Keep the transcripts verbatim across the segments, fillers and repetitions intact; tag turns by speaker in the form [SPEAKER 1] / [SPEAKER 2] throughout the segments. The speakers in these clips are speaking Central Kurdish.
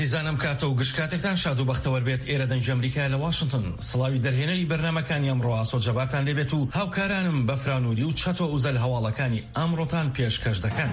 [SPEAKER 1] بەڕێزانم کاتە و گشتکاتێکتان شاد و بەختەوەر بێت. ئێرە دەنج ئەمریکا لە واشنگتن سڵاوی دەرهێنەری بەرنامەکانی ئەمڕۆ ئاسۆجەباتان لێبێت و هاوکارانم بە فرانووری و چەتۆ ئوزەل هەواڵەکانی ئەمڕۆتان پێشکەش دەکەن.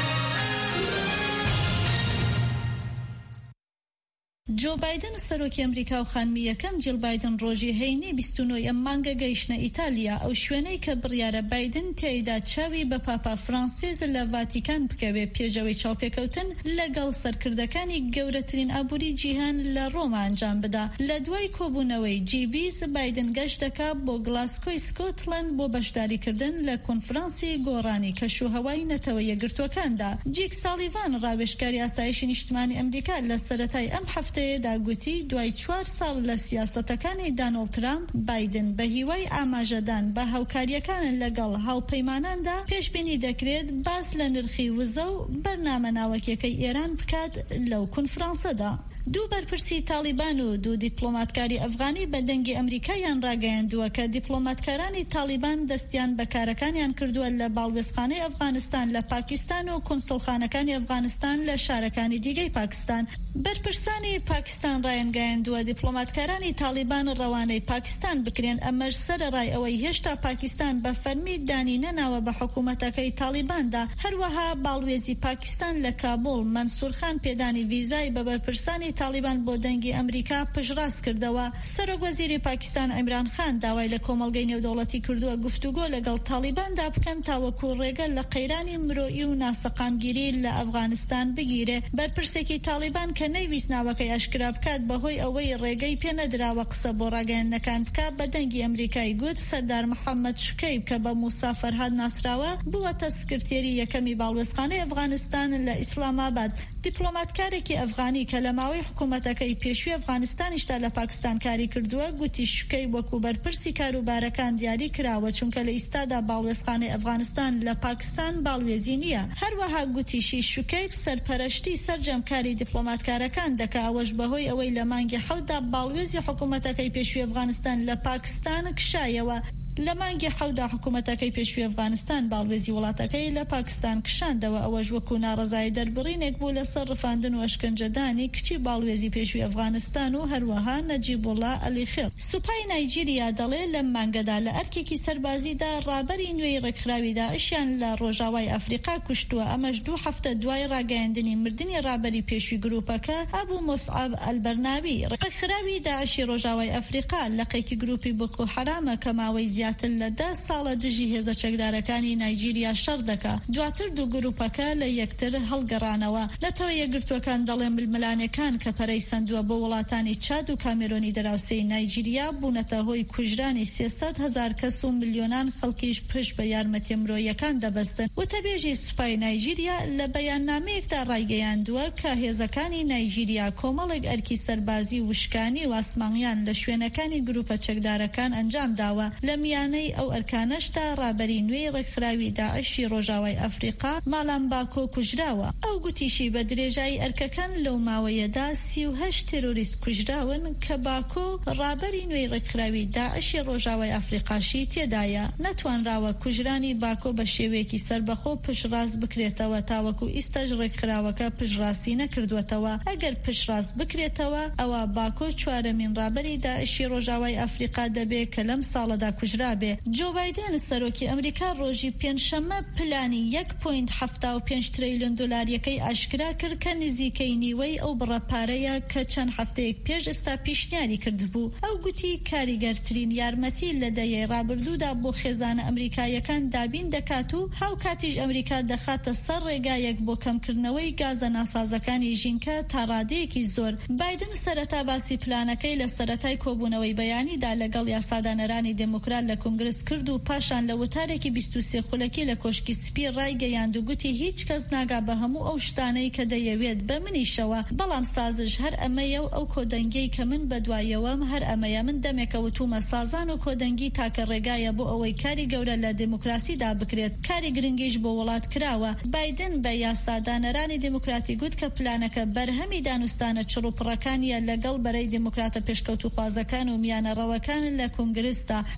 [SPEAKER 2] جو بایدن سەرۆکی ئەمریکا و خانمی یەکەم جیل بایدن ڕۆژی هەینی بیست و نۆ مانگە گەیشتنە ئیتالیا، ئەو شوێنەی کە بڕیارە بایدن تێیدا چاوی بە پاپا فرانسیز لە ڤاتیکان بکەوێ پێشەوەی چاوپێکەوتن لەگەڵ سەرکردەکانی گەورەترین ئابووری جیهان لە ڕۆما ئەنجام بدا. لە دوای کۆبوونەوەی جی بیست بایدن گەشت دەکات بۆ گلاسکۆی سکۆتلند بۆ بەشداریکردن لە کۆنفرانسی گۆڕانی کەشوهەوای نەتەوە یەکگرتووەکاندا. جیک سالیڤان ڕاوێژکاری ئاسایشی نیشتمانی ئەمریکا لە سەرەتای ئەم هەفتەیە داگوتی دوای چوار ساڵ لە سیاسەتەکانی دانەڵد ترامپ بایدن بە هیوای ئاماژەدان بە هاوکاریەکان لەگەڵ هاوپەیماناندا پێشبینی دەکرێت باس لە نرخی وزە و بەرنامە ناوەکیەکەی ئێران بکات لەو کۆنفرانسەدا. دوو بەرپرسی تالیبان و دوو دیپلۆماتکاری ئەفغانی بە دەنگی ئەمریکایان ڕاگەیاندووە کە دیپلۆماتکارانی تالیبان دەستیان بە کارەکانیان کردووە لە باڵوێزخانەی ئەفغانستان لە پاکستان و کۆنسڵخانەکانی ئەفغانستان لە شارەکانی دیگەی پاکستان. بەرپرسانی پاکستان ڕایانگەیاندووە دیپلۆماتکارانی تالیبان ڕەوانەی پاکستان بکرێن، ئەمەش سەرەڕای ئەوەی هێشتا پاکستان بە فەرمی دانی نەناوە بە حکوومەتەکەی تالیباندا. هەروەها باڵوێزی پاکستان لە کابۆڵ منسوور خان پێدانی ڤیزای بە بەرپرسانی تالیبان بۆ دەنگی ئەمریکا پشتڕاست کردەوە. سەرۆکوەزیری پاکستان عیمران خان داوای لە کۆمەڵگەی نێودەوڵەتی کردووە گفتوگۆ لەگەڵ تالیباندا بکەن تاوەکو ڕێگە لە قەیرانی مرۆیی و ناسەقامگیری لە ئەفغانستان بگیرێ. بەرپرسێکی تالیبان کە نەیویست ناوەکەی ئاشکرا بکات بەهۆی ئەوەی ڕێگەی پێنەدراوە قسە بۆ ڕاگەیاندنەکان بکات بە دەنگی ئەمریکای گوت سەردار محەممەد شکەیب کە بە موسا فەرهاد ناسراوە بووەتە سکرتێری یەکەمی باڵوێزخانەی ئەفغانستان لە ئیسلاماباد. دیپلۆماتکارێکی ئەفغانی کە لە ماوەی حکوومەتەکەی پێشووی ئەفغانستانیشتا لە پاکستان کاری کردووە گوتی شکەی وەکو بەرپرسی کاروبارەکان دیاری کراوە چونکە لە ئیستادا باڵوێزخانەی ئەفغانستان لە پاکستان باڵوێزی نییە. هەروەها گوتیشی شکەی سەرپەرشتی سەرجەمکاری دیپلۆماتکارەکان دەکا، ئەوەش بەهۆی ئەوەی لە مانگی حەوتدا باڵوێزی حکوومەتەکەی پێشووی ئەفغانستان لە پاکستان کشایەوە. لە مانگی حەوتدا حکوومەتەکەی پێشووی ئەفغانستان باڵوێزی وڵاتەکەی لە پاکستان کشاندەوە، ئەوەش وەکو ناڕەزایی دەربڕینێک بوو لەسەر ڕفاندن و ئەشکەنجەدانی کچی باڵوێزی پێشووی ئەفغانستان و هەروەها نەجیبوڵڵا ئەلیخێڵ. سوپای نایجیریا دەڵێ لەم مانگەدا لە ئەرکێکی سەربازیدا ڕابەری نوێی ڕێکخراوی داعشیان لە ڕۆژاوای ئەفریقا کوشتووە. ئەمەش دوو هەفتە دوای ڕاگەیاندنی مردنی ڕابەری پێشووی گروپەکە ئەبوو مۆسعەب ئەلبەرناوی. ڕێکخراوی داعشی ڕۆژاوای ئەفریقا لەقەیەکی گروپی بۆکۆ حرامە کە ماوەی زیاتر لە دە ساڵە دژی هێزە چەکدارەکانی نایجیریا شەڕ دەکا. دواتر دوو گروپەکە لە یەکتر هەڵگەڕانەوە. لەتەوە یەکگرتووەکان دەڵێن ململانەکان کە پەرەی سندووە بۆ وڵاتانی چاد و کامێرۆنی دەراوسەی نایجیریا بوونەتە هۆی کوژرانی سێسەد هەزار کەس و ملیۆنان خەڵکیش پشت بە یارمەتی مرۆیەکان دەبەستن. وتەبێژی سوپای نایجیریا لە بەیاننامەیەکدا ڕایگەیاندووە کە هێزەکانی نایجیریا کۆمەڵێک ئەرکی سەربازی وشکانی و ئاسمانیان لە شوێنەکانی گروپە چەکدارەکان ئەنجام داوە. لە میانەی ئەو ئەرکانەشتا ڕابەری نوێی ڕێکخراوی داعشی ڕۆژاوای ئەفریقا مالام باکۆ کوژراوە. ئەو گوتیشی بە درێژایی ئەرکەکان لەو ماوەیەدا سی و هەشت تێرۆریست کوژراون کە باکۆ ڕابەری نوێی ڕێکخراوی داعشی ڕۆژاوای ئەفریقاشی تێدایە. نەتوانراوە کوژرانی باکۆ بە شێوەیەکی سربەخۆ پشتڕاست بکرێتەوە، تاوەکو ئیستەژ ڕێکخراوەکە پشتڕاستی نەکردوێتەوە. ئەگەر پشتڕاست بکرێتەوە ئەوە باکۆ چوارەمین ڕابەری داعشی ڕۆژاوای ئەفریقا دەبێت کە لەم ساڵەدا کوژرا بێ. جو بایدن سەرۆکی ئەمریکا ڕۆژی پێنجشەممە پلانی یەک پۆینت هەفتا و پێنج تریلیۆن دۆلاریەکەی ئاشکرا کرد کە نزیکەی نیوەی ئەو بڕەپارەیە کە چەند هەفتەیەک پێش ئێستا پیشنیاری کردبوو. ئەو گوتی کاریگەرترین یارمەتی لە دەیەی ڕابردوودا بۆ خێزانە ئەمریکایەکان دابین دەکات و هاو کاتیش ئەمریکا دەخاتە سەر ڕێگایەک بۆ کەمکردنەوەی گازە ناسازەکانی ژینکە تا ڕادەیەکی زۆر. بایدن سەرەتا باسی پلانەکەی لە سەرەتای کۆبوونەوەی بەیانیدا لەگەڵ یاسادانەرانی دموکرات لە کنگرس کرد و پاشان لە وتارێکی بیست و سێ خولەکی لە کۆشکی سپی ڕایگەیاند و گوتی هیچ کەس ناگا بە هەموو ئەو شتانەی کە دەیەوێت بە منیشەوە، بەڵام سازش هەر ئەمەیە و ئەو کۆدەنگەی کە من بەدوایەوەم هەر ئەمەیە. من دەمێکە وتومە سازان و کۆدەنگی تاکە ڕێگایە بۆ ئەوەی کاری گەورە لە دموکراسیدا بکرێت. کاری گرنگیش بۆ وڵات کراوە. بایدن بە یاسادانەرانی دموکراتی گوت کە پلانەکە بەرهەمی دانوستانە چڕوپڕەکانیە لەگەڵ بەرەی دموکراتە پێشکەوت و خوازەکان و میانە ڕەوەکان لە کنگرستا. کۆشکی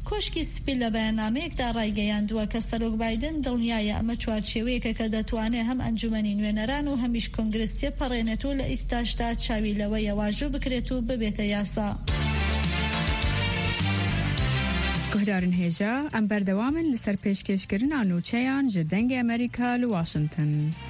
[SPEAKER 2] سپی لە بەیاننامەیەکدا ڕایگەیاندووە کە سەرۆک بایدن دڵنیایە ئەمە چوارچێوەیەکە کە دەتوانێت هەم ئەنجومەنی نوێنەران و هەمیش کۆنگرس پەڕێنێت و لە ئیستاشدا چاوی لەوەیە واژوو بکرێت و ببێتە یاسا.
[SPEAKER 3] گهدارن هێژە ئەم بەردەوامن لەسەر پێشکەشکردنا نوچەیان ji dengê Amerîka li Washington.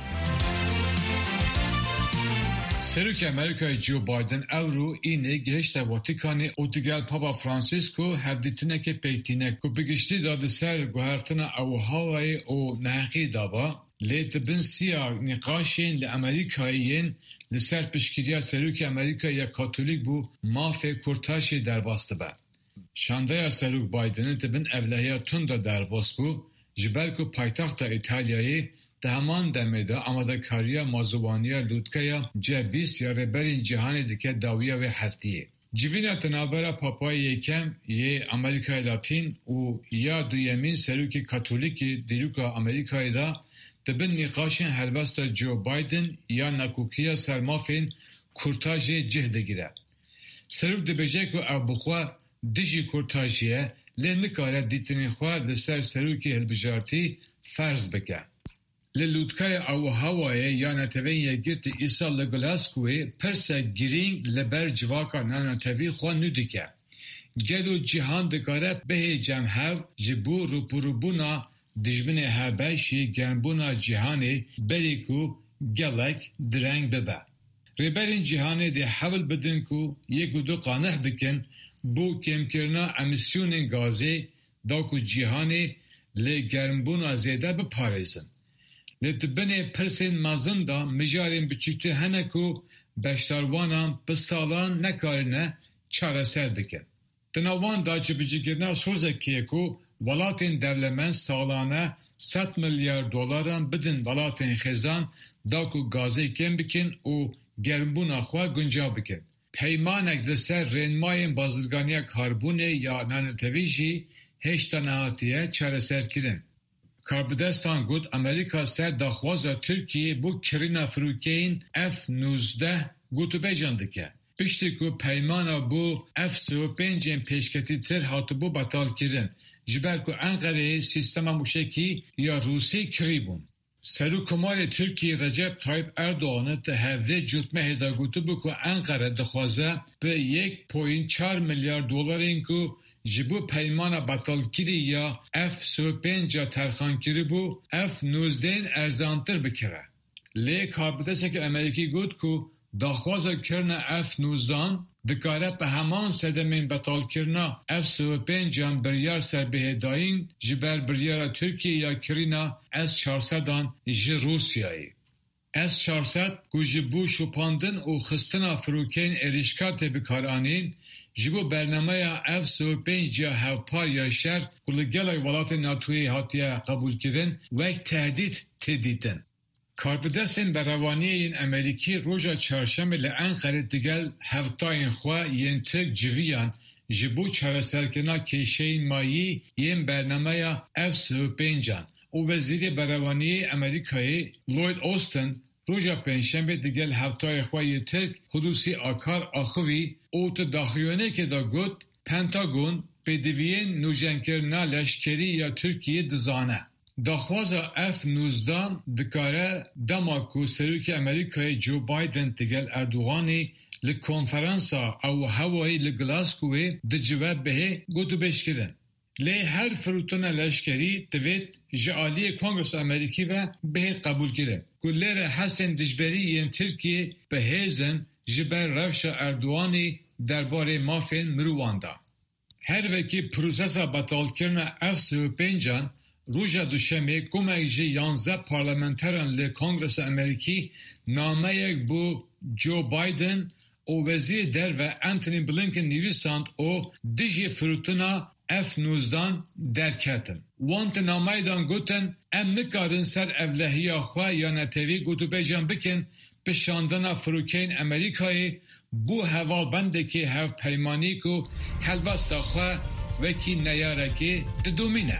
[SPEAKER 4] Serokê Amerîkayê Joe Biden ew înê gihişta Vatikanê û digel Papa Francisco hevdîtinekê peytînek ku bi giştî da di ser guhertina ewhawayê û neheqî dava lê dibin siya nîqaşên li Amerîkayê yên li ser piştgiriya Serokê Amerîkayê ya Katolîk bû mafê Kurtaşê derbas dibe. Şandaya Serok Biden'ın dibin evlehiya tunda derbas bû ji ber ku paytaxta İtalyayê di heman demê de amadekariya mazûvaniya lûtkaya C bîst ya rêberên cîhanê dike dawiya wê heftiyê. Civîna tenabera Papayê Yêkem yê Amerîkaya Latîn û ya duyemîn Serokê Katolîkê Dîroka Amerîkayê da dibin nîqaşên helbesta Joe Biden ya nekûkiya sermafên kurtajê cih digire. Serok dibêje ku ew bixwe dijî kurtajiyê lê nikare dîtinên xwe li ser serokê hilbijartî ferz bike. Li lûtkaya ewhawayê ya netewên yekgirtî îsal li Glasgowê pirsa girîng li ber civaka nanetewî xwe nû dike. Gelo cîhan dikare bihê cemhev ji bo rûpirûbûna dijminê helbêjî germbûna cîhanê berê ku gelek direng bibe. Rêberên cîhanê dê hewl bidin ku yek û du qaneh bikin bu kêmkirina emîsyonên gazê da ku cîhanê lê germbûna zêde biparêzin. Lê dibinê pirsên mezin da mijarên biçûktî hene ku beşdarwanan bi salan nekarine çareser bikin. Di nav wan da ji bicîkirina Sozekê ku welatên dewlemend salane sed milyar dolaran bidin welatên xêzan da ku gazê kêm bikin û germbûna xwe guncav bikin. Peymanek li ser rênmayên bazirganiya karbûnê ya nanetewî jî hêşta nehatiye çareserkirin. Karbidestan got Amerîka ser daxwaza Tirkiyê bo kirina firokeyên F nûzdeh gotûbêjan dike. Piştî ku peymana bo F sih û pêncên pêşketîtir hatibû betalkirin ji ber ku Enqereyê sîstema mûşekî ya Rûsî kirîbûn. Serokkomarê Tirkiyê Recep Tayyip Erdoğan'ı te hevdê cûtmehê da gotibû ku Enqere dixwaze bi yek poyîn çar milyar dolarên ku ji bo peymana betalkirî ya F sih û pênc ya terxankirîbû F nûzdehên erzantir bikire. Lê karbidesekî Amerîkî got ku daxwaza kirina F nûzdehan dikare bi heman sedemên betalkirina F sih û pêncan biryar serbihêdayîn ji ber biryara Tirkiye ya kirîna S çar sedan ji Rûsyayê. S çar sed ku ji bo şopandin û xistina firokeyên êrişkatê bikaranîn ji bo bernameya F sih û pênc ya hevpar ya şer ku li gelek welatên NATOyê hatiye qebûlkirin wek tehdît têdîtin. Karbidestên berhevaniyên Amerîkî roja çarşemê li Enqerê digel hevtayên xwe yên Tirk civiyan ji bo çareserkirina kêşeyên mayî yên bernameya F sih û pêncan û Wezîrê Berhevaniyê Amerîkayê Lloyd Austin roja pênşemê digel hevtayê xwe yê Tirk Hulusi Akar axivî û ti daxuyanekê da got Pentagon pêdiviyên nûjenkirina leşkerî ya Tirkiyê dizane. Daxwaza F nûzdehan dikare dema ku Serokê Amerîkayê Joe Biden digel Erdoğanê li konferansa ewhawayê li Glasgowê dicive bihê gotûbêjkirin. Lê her firûtina leşkerî divêt ji aliyê Kongresa Amerîkî ve bihê qebûlkirin. Ku lêre hesên dijberî yên Tirkiyê bihêzin ji ber rewşa Erdoğanê derbarê mafên mirovan da. Her vekî prosesa betalkirina F sih û pêncan roja duşemê komek ji yanzdeh parlamenteran li Kongresa Amerîkî nameyek bo Joe Biden û Wezîrê Derve Antony Blinken nivîsand û dijî firûtina F nûzdehan derketin. Wan ti nameyê dan gotin em nikarin ser evlehiya xwe ya netewî gotûbêjan bikin bi şandina firokeyên Amerîkayê bu hevalbendekê hevpeymanî ku helbesta xwe wekî neyarekê didomîne.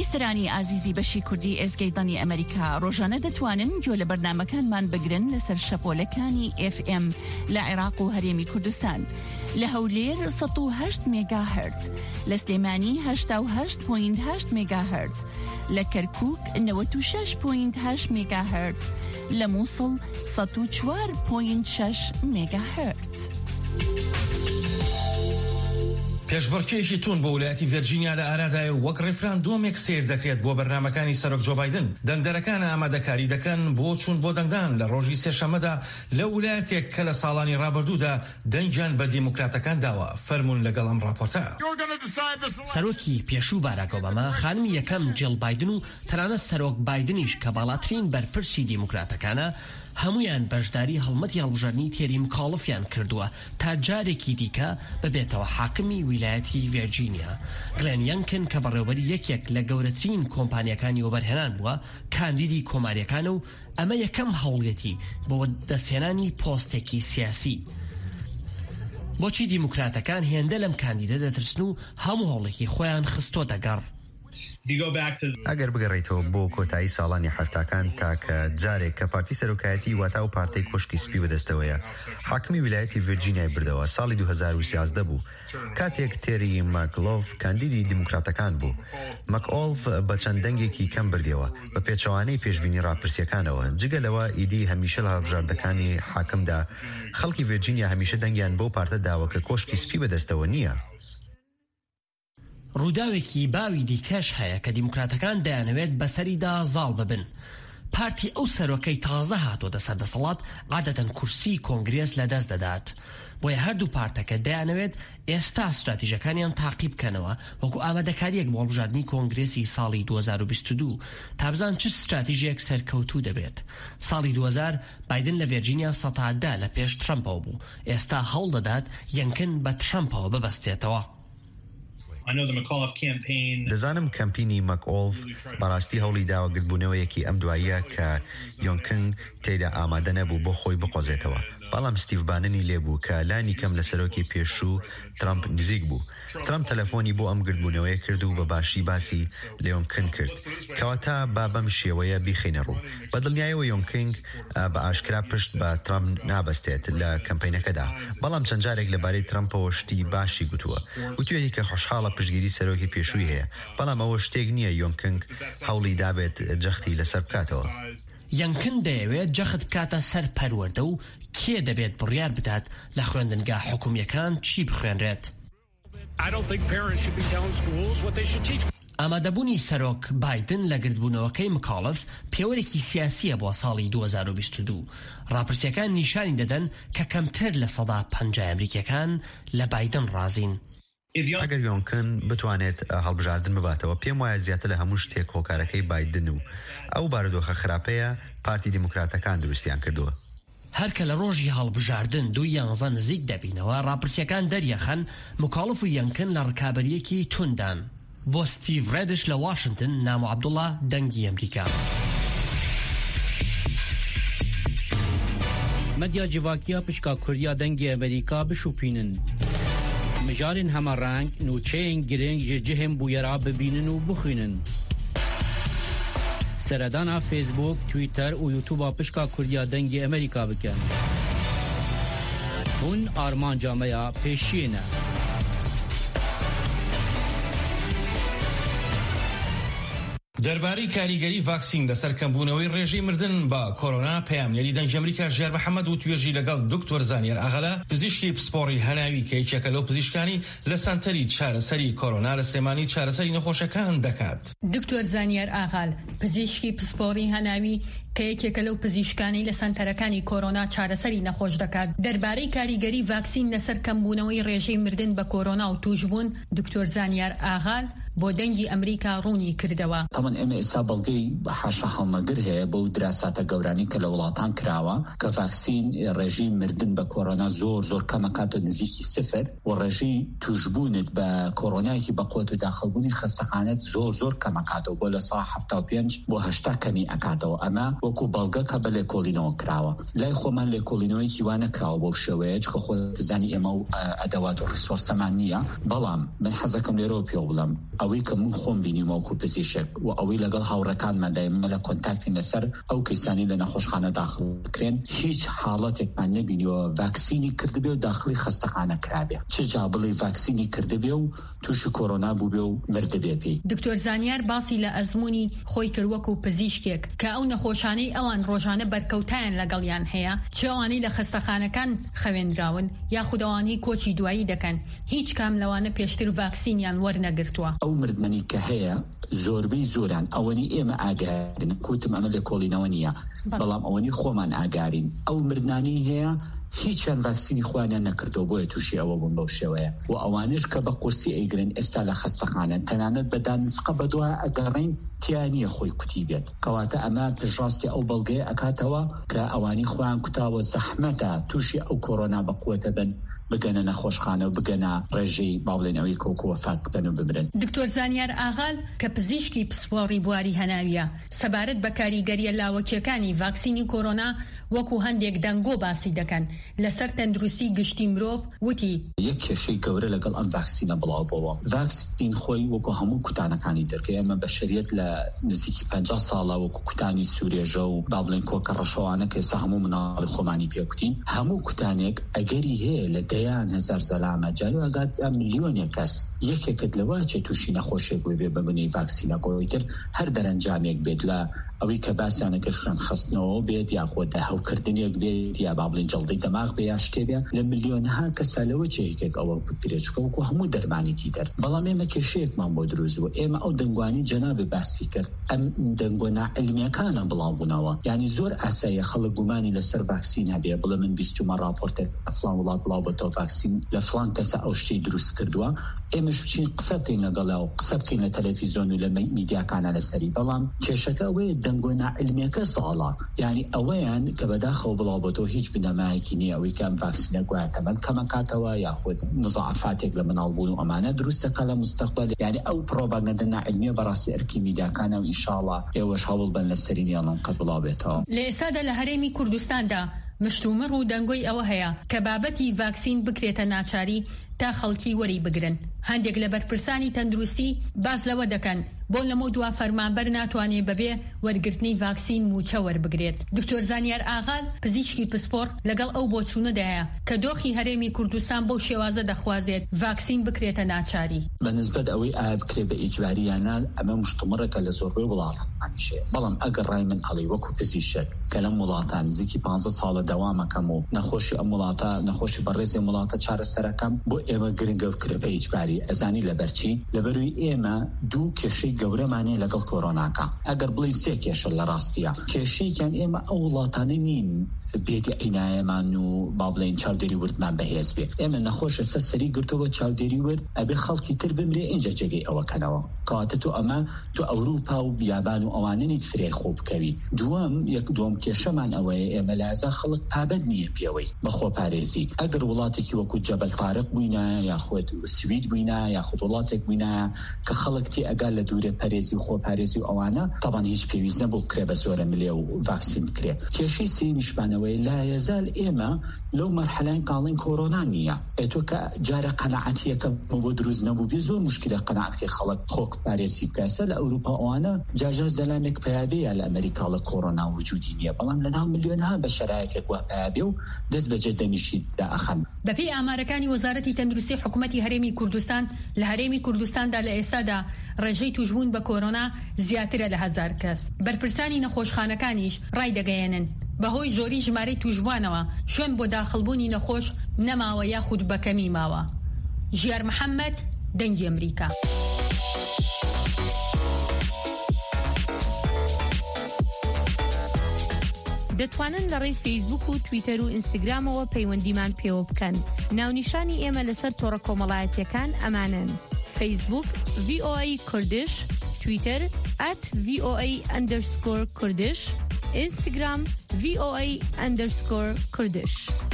[SPEAKER 5] بیسرانی ئازیزی بەشی کوردی ئێزگەی ئەمریکا ڕۆژانە دەتوانن گوێ لە بەرنامەکانمان بگرن لەسەر شەپۆلەکانی ئف ئێم لە عێراق و هەرێمی کوردستان، لە هەولێر سەد و هەشت مێگا هەرتز، لە سلێمانی هەشتا و هەشت پۆینت هەشت مێگا هەرتز، لە کەرکووک نەوەت و شەش پۆینت هەشت مێگا هەرتز، لە مووسڵ سەد و چوار پۆینت شەش مێگا هەرتز.
[SPEAKER 1] پێشبڕکێکی تون بۆ ویلایەتی ڤێرجینیا لە ئارادای وەک ڕێفراندۆمێک سیر دەکرێت بۆ بەرنامەکانی سەرۆک جۆ بایدن. دەنگدەرەکان ئامادەکاری دەکەن بۆ چوون بۆ دەنگدان لە ڕۆژی سێشەممەدا لە ویلایەتێک کە لە ساڵانی ڕابردوودا دەنگیان بە دیموکراتەکان داوە. فەرموون لەگەڵ ئەم ڕاپۆرتە.
[SPEAKER 6] سەرۆکی پێشوو باراک ئۆباما، خانمی یەکەم جیل بایدن و تەنانەت سەرۆک بایدنیش کە باڵاترین بەرپرسی دیموکراتەکانە هەمویان بەشداری هەڵمەتی هەڵبژاردنی تێری مکاڵفیان کردووە تا جارێکی دیکە ببێتەوە حاکمی ویلایەتی ڤێرجینیا. گلێن یانکن کە بەڕێوەبەری یەکێک لە گەورەترین کۆمپانیەکانی وەبەرهێنان بووە کاندیدی کۆماریەکانە و ئەمە یەکەم هەوڵێتی بۆ دەستهێنانی پۆستێکی سیاسی. بۆچی دیموکراتەکان هێندە لەم کاندیدە دەترسن و هەموو هەوڵێکی خۆیان خستۆتە گەڕ؟
[SPEAKER 7] ئەگەر بگەڕێیتەوە بۆ کۆتایی ساڵانی حەفتاکان تاکە جارێک کە پارتی سەرۆکایەتی واتا و پارتەی کۆشکی سپی بەدەستەوەیە حاکمی ویلایەتی ڤێرجینیای بردەوە ساڵی دوو هەزار و سیازدە بوو، کاتێک تێری ماکلۆڤ کاندیدی دیموکراتەکان بوو. مەکئۆڵڤ بە چەند دەنگێکی کەم بردیەوە بە پێچەوانەی پێشبینی ڕاپرسیەکانەوە. جگەلەوە ئیدی هەمیشە لە هەڵبژاردەکانی حاکمدا خەڵکی ڤێرجینیا هەمیشە دەنگیان بەو پارتە داوە کە کۆشکی سپی بەدەستەوە نییە.
[SPEAKER 6] ڕووداوێکی باوی دیکەش هەیە کە دیموکراتەکان دەیانەوێت بەسەریدا زاڵ ببن. پارتی ئەو سەرۆکەی تازە هاتۆتە سەردەسەڵات عادەتەن کورسی کۆنگرێس لەدەست دەدات. بۆیە هەردوو پارتەکە دەیانەوێت ئێستا استراتیژەکانیان تاقیب بکەنەوە وەکو ئامادەکاریەک بۆ هەڵبژاردننی کۆنگرێسی ساڵی دوو هەزار و بیست و دوو تا بزان چ استراتیژیەک سەرکەوتوو دەبێت. ساڵی دوو هەزار بایدن لە ڤێرجینیا سەتادا لە پێش ترەمپەوە بوو، ئێستا هەوڵ دەدات یەنکن بە ترەمپەوە ببەستێتەوە.
[SPEAKER 7] دەزانم کەمپینی مەکئۆڵڤ بەڕاستی هەوڵی داوە گرتبوونەوەیەکی ئەم دواییە کە یۆنکن تێیدا ئامادە نەبوو بۆ خۆی بقۆزێتەوە، بەڵام ستیڤ باننی لێبوو کە لانی کەم لە سەرۆکی پێشوو ترامپ نزیک بوو. ترامپ تەلەفۆنی بۆ ئەم گرتبوونەوەی کرد و بە باشی باسی لە یۆنکن کرد، کەواتە با بەم شێوەیە بیخینە ڕوو. بە دڵنیایەوە یۆنکن بە ئاشکرا پشت بە ترامپ نابەستێت لە کەمپینەکەدا، بەڵام چەند جارێک لەبارەی ترامپەوە شتی باشی گوتووە. گوتوویەتی کە خۆشحاڵە پشتگیری سەرۆکی پێشووی هەیە، بەڵام ئەوە شتێک نییە یۆنکن هەوڵی دابێت جەختی لەسەر بکاتەوە.
[SPEAKER 6] یەنکن دەیەوێت جەخت کاتە سەر پەروەردە و کێ دەبێت بڕیار بدات لە خوێندنگا حکومیەکان چی بخوێنرێت. ئامادەبوونی سەرۆک بایدن لە گرتبوونەوەکەی مکاڵف پێوەرێکی سیاسیە بۆ ساڵی دوو هەزار و بیست و دوو. ڕاپرسیەکان نیشانی دەدەن کە کەمتر لە سەدا پەنجا ئەمریکیەکان لە بایدن ڕازین.
[SPEAKER 7] ئەگەر یۆنکن بتوانێت هەڵبژاردن بباتەوە، پێم وایە زیاتر لە هەموو شتێک هۆکارەکەی بایدن و ئەو بارودۆخە خراپەیە پارتی دیموکراتەکان دروستیان کردووە.
[SPEAKER 6] هەرکە لە ڕۆژی هەڵبژاردن دوو یانزە نزیک دەبینەوە، ڕاپرسیەکان دەریەخەن مکاڵف و یەنکن لە ڕکابەریەکی توندان. بۆ ستیڤ ڕێدش لە واشنگتن، نام و عەبدوڵڵا، دەنگی ئەمریکا.
[SPEAKER 8] مەدیا جیڤاکیە پشکا کوردیا دەنگی ئەمریکا بشوپینن. مژارên hemareng nûçeyên girêng ji cihên bûyera bibînin û bixwînin. Seredana Facebook, Twitter û YouTube'a pişka Kurdiya dengê Amerîka bikin. Hûn armanca me ya pêşiyê ne.
[SPEAKER 1] دەربارەی کاریگەری ڤاکسین لەسەر کەمبوونەوەی ڕێژەی مردن بە کۆرۆنا پەیامنێری دەنگی ئەمریکا ژێر محەممەد و توێژی لەگەڵ دکتۆر زانیار ئاغەلا پزیشکی پسپۆڕی هەناوی کە یەکێکە لەو پزیشکانی لە سەنتەری چارەسەری کۆرۆنا لە سلێمانی چارەسەری نەخۆشەکان دەکات.
[SPEAKER 9] دکتۆر زانیار ئاغال پزیشکی پسپۆڕی هەناوی کە یەکێکە لەو پزیشکانی لە سەنتەرەکانی کۆرۆنا چارەسەری نەخۆش دەکات دەربارەی کاریگەری ڤاکسین لەسەر کەمبوونەوەی ڕێژەی مردن بە کۆرۆنا و توشبوون دکتۆر زانیار ئاغال بۆ دەنگی ئەمریکا ڕوونی کردەوە.
[SPEAKER 10] تەمەن ئێمە ئێستا بەڵگەی حاشا هەڵمەگر هەیە بەو دراساتە گەورانی کە لە وڵاتان کراوە کە ڤاکسین ڕێژەی مردن بە کۆرۆنا زۆر زۆر کەمەکاتە نزیکی سفر و ڕێژەی توشبوونت بە کۆرۆنایەکی بەقوت و داخەبوونی خەستەخانەت زۆر زۆر کەمەکاتەوە بۆ لە سا هەفتە و پێنج بۆ هەشتا کەمی ئەکاتەوە. ئەمە وەکو بەڵگە کە بە لێکۆڵینەوە کراوە. لای خۆمان لێکۆڵینەوەیکی وانە کراوە بۆ شێوەیە کە خۆت زانی ئێمە و ئەدەوات و ڕیسۆرسەمان نییە، بەڵام من حەزەکەم لێرەوە پێ بڵم ئەو ئەوەی کە من خۆم بینیمەوەکو پزیشک و ئەوەی لەگەڵ هاوڕەکانمان دایمە لە کۆنتاکتی لەسەر ئەو کەسانی لە نەخۆشخانە داخل بکرێن هیچ حاڵەتێکمان نەبینیەوە ڤاکسینی کردبێ و داخلی خەستەخانە کرابێ چ جا بڵێ ڤاکسینی کردبێ و تووشی کۆرۆنا بووبێ و مردبێ پێی.
[SPEAKER 9] دکتۆر زانیار باسی لە ئەزموونی خۆی کردوەکو پزیشکێک کە ئەو نەخۆشانەی ئەوان ڕۆژانە بەرکەوتایان لەگەڵیان هەیە چێوانەی لە خەستەخانەکان خەوێنراون یاخود ئەوانەی کۆچی دوایی دەکەن هیچ کام لەوانە پێشتر ڤاکسینیان وەرنەگرتووە.
[SPEAKER 10] ئەو مردنی کە هەیە زۆربەی زۆران ئەوەنی ئێمە ئاگارین کوتم ئەمە لە کۆڵینەوە نییە بەڵام ئەوەنی خۆمان ئاگارین ئەو مردنانی هەیە هیچیان ڤاکسینی خوانیان نەکردەوە بۆیە تووشی ئەوە بوون بەو شێوەیە و ئەوانش کە بە قورسی ئەیگرن ئێستا لە خەستەخانە تەنانەت بە دانسقە بەدوای ئەگەڕین تیانیە خۆی کوتی بێت کەواتە ئەمە پشڕاستی ئەو بەڵگەیە ئەکاتەوە کە ئەوانی خۆیان کوتاوە زەحمەتە تووشی ئەو کۆرۆنا بەقووەتە بن بگەنە نەخۆشخانە و بگەنە ڕێژەی باڵێنەوەی کۆکووە فات بکەن و بمرن.
[SPEAKER 9] دکتۆر زانیار ئاغال کە پزیشکی پسپۆڕی بواری هەناویە سەبارەت بە کاریگەریە لاوەکیەکانی ڤاکسینی کۆرۆنا وەکو هەندێک دەنگۆ باسی دەکەن لەسەر تەندروستی گشتی مرۆڤ وتی
[SPEAKER 10] یەک کێشەی گەورە لەگەڵ ئەم ڤاکسینە بڵاو بووە. ڤاکسین خۆی وەکو هەموو کوتانەکانی دەرکە ئێمە بەشەریەت لە نزیکی پەنجا ساڵە وەکو کوتانی سوورێژە و با بڵێن کۆکە ڕەشەوانە کە ئێستا هەموو مناڵی خۆمانی پێکوتین هەموو کوتانێک ئەگەری هەیە لە دەیان هەزار زەلامە جارو ئەگات میلیۆنێک کەس یەکێکت لەوە چێ تووشی نەخۆشێک بووی بێ ببنی ڤاکسینە گۆڕیتر هەر دەرەنجامێک بێت لە ئەوەی کە باسییانەکرد خوێن خستنەوە بێت یاخۆت هەوکردنێک بێت یا با بڵێن جەڵدەی دەماغ بێ یا شتێ بێ لە میلیۆنها کەسە لەوە چێکێک ئەوە پرێچکە وەکو هەموو دەرمانێکی دەر بەڵام ئێمە کێشەیەکمان بۆ دروست بوو ئێمە ئەو دەنگوانی جەنابێ باسی کرد ئەم دەنگۆ ناعیلمیەکانە بڵاو بوونەوە یعنی زۆر ئاساییە خەڵک گومانی لەسەر ڤاکسین هەبێ بڵێ من بیستومە ڕاپۆرتێک فڵان وڵات بڵاو بۆتەوە ڤاکسین لە فڵان کەسە ئەو شتەی دروست کردووە ئێمەش بچین قسە بکەین لەگەڵا و قسە بکەین لە تەلەڤیزیۆن و لە میدیاکانە لەسەری بەڵام کێشەکە ئەوەیە دەنگۆ ناعیلمیەکە ساڵە یعنی ئەوەیان کە بەداخەوە بڵاو بۆتەوە هیچ بنەمایەکی نییە ئەوەی کەم ڤاکسینە گوایەتەمەن کەمەکاتەوە یاخود مزعفاتێک لە مناڵبوون و ئەمانە دروستەکە لە مستەقبل یعنی ئەو پرۆپاگەندە ناعیلمیە بەڕاستی ئەرکی میدیاکانە و ئینشاڵڵا ئێوەش هەوڵ بن لەسەری نیانڵ قەت بڵاو بێتەوە.
[SPEAKER 9] لە ئێستادا لە هەرێمی کوردستاندا مشتومڕ و دەنگۆی ئەوە هەیە کە بابەتی ڤاکسین بکرێتە ناچاری تا خەڵکی وەری بگرن. هەندێک لە بەرپرسانی تەندروستی باز لەوە دەکەن بۆ لەمە دوا فەرمانبەر ناتوانێ بەبێ وەرگرتنی ڤاکسین موچە وەربگرێت. دکتۆر زانیار ئاغال پزیشکی پسپۆڕ لەگەڵ ئەو بۆچوونەدایە کە دۆخی هەرێمی کوردستان بەو شێوازە دەخوازێت ڤاکسین بکرێتە ناچاری.
[SPEAKER 10] بەنسبەت ئەوەی ئایا بکرێت بە ئیجباری یانان ئەمە مشتومڕێکە لە زۆربەی وڵاتانیشێ بەڵام ئەگەر ڕای من هەڵی وەکو پزیشک کە لەم وڵاتان نزیکی پانزە ساڵە دەوامەکەم و نەخۆشی ئەم وڵاتە نەخۆشی بەڕێزی وڵاتە چارەسەرەکەم بۆ ئێمە گرنگە بکرێت بە ئیجباری ئەزانی لەبەرچی لەبەروی ئێمە دوو کێشەی گەورەمانێ لەگەڵ کۆرۆناکە ئەگەر بڵین سێ کێشە لە ڕاستیە کێشەیەکیان ئێمە ئەو وڵاتانە نین بێتی عینایەمان و با بڵێن چاودێری وردمان بەهێز بێ ئێمە نەخۆشە سە سەری گرتەوە چاودێری ورد ئەبێ خەڵکی تر بمرێ اینجا جێگەی ئەوەکەنەوە کەواتە تۆ ئەمە تو ئەوروپا و بیابان و ئەوانەنیت فرێ خۆ بکەوی. دووەم یەک دووەم کێشەمان ئەوەیە ئێمە لازە خەڵک پابەت نییە پێوەی بەخۆ پارێزی ئەگەر وڵاتێکی وەکو جەبەل تارق بووینە یاخود سوید بووینە یاخود وڵاتێک بووینە کە خەڵکتی ئەگەر لە دوورێ پارێزی و خۆ پارێزی و ئەوانە تەبان هیچ پێویست نەبوو بکرێ بە زۆرە ملێ و ڤاکسین بکرێ. کێشەی سێمیشمانەوەی لا یەزال ئێمە لەو مەرحەلەی قاڵین کۆرۆنا نییە ئێتۆ کە جارە قەنەعەتیەکە بۆ دروست نەبوو بێ زۆر مشکلە قەنەعەتی خەڵک خۆک پارێزی بکەسە لە ئەوروپا ئەوانە جاژە زەلامێک پەیادەیە لە ئەمریکا لە کۆرۆنا وجودی نییە بەڵام لەناو میلیۆنها بە شەرایەکێک وا پەیابێ و دەست بەجێ دەمیشی داخەن.
[SPEAKER 9] بەپێی ئامارەکانی وەزارەتی تەندروستی حکوومەتی هەرێمی کوردستان لە هەرێمی کوردستاندا لە ئێستادا ڕێژەی توشبوون بە کۆرۆنا زیاترە لە هەزار کەس. بەرپرسانی نەخۆشخانەکانیش ڕای دەگەیەنن بەهۆی زۆری ژمارەی توشبوانەوە شوێن بۆ داخڵبوونی نەخۆش نەماوە یاخود بەکەمی ماوە. ژیار محەممەد دەنگی ئەمریکا.
[SPEAKER 11] دەتوانن لە ڕێی فەیسبوک و تویتەر و ئینستاگرامەوە پەیوەندیمان پێوە بکەن. ناونیشانی ئێمە لەسەر تۆڕە کۆمەڵایەتیەکان ئەمانن: فەیسبوک ڤی ئۆ ئەی کوردش، تویتەر ئەت ڤی ئۆ ئەی ئەندەرسکۆر کوردش، ئینستاگرام ڤی ئۆ ئەی ئەندەرسکۆر کوردش.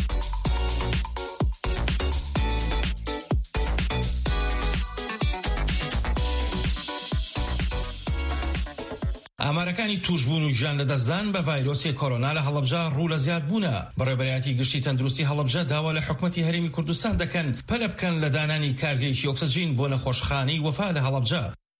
[SPEAKER 1] ئامارەکانی توشبوون و ژیان لەدەستدان بە ڤایرۆسی کۆرۆنا لە هەڵەبجە ڕوو لە زیاد بوونە. بەڕێبەرایەتی گشتی تەندروستی هەڵەبجە داوا لە حکوومەتی هەرێمی کوردستان دەکەن پەلە بکەن لە دانانی کارگەیشی ئۆکسجین بۆ نەخۆشخانەی وەفا لە هەڵەبجە.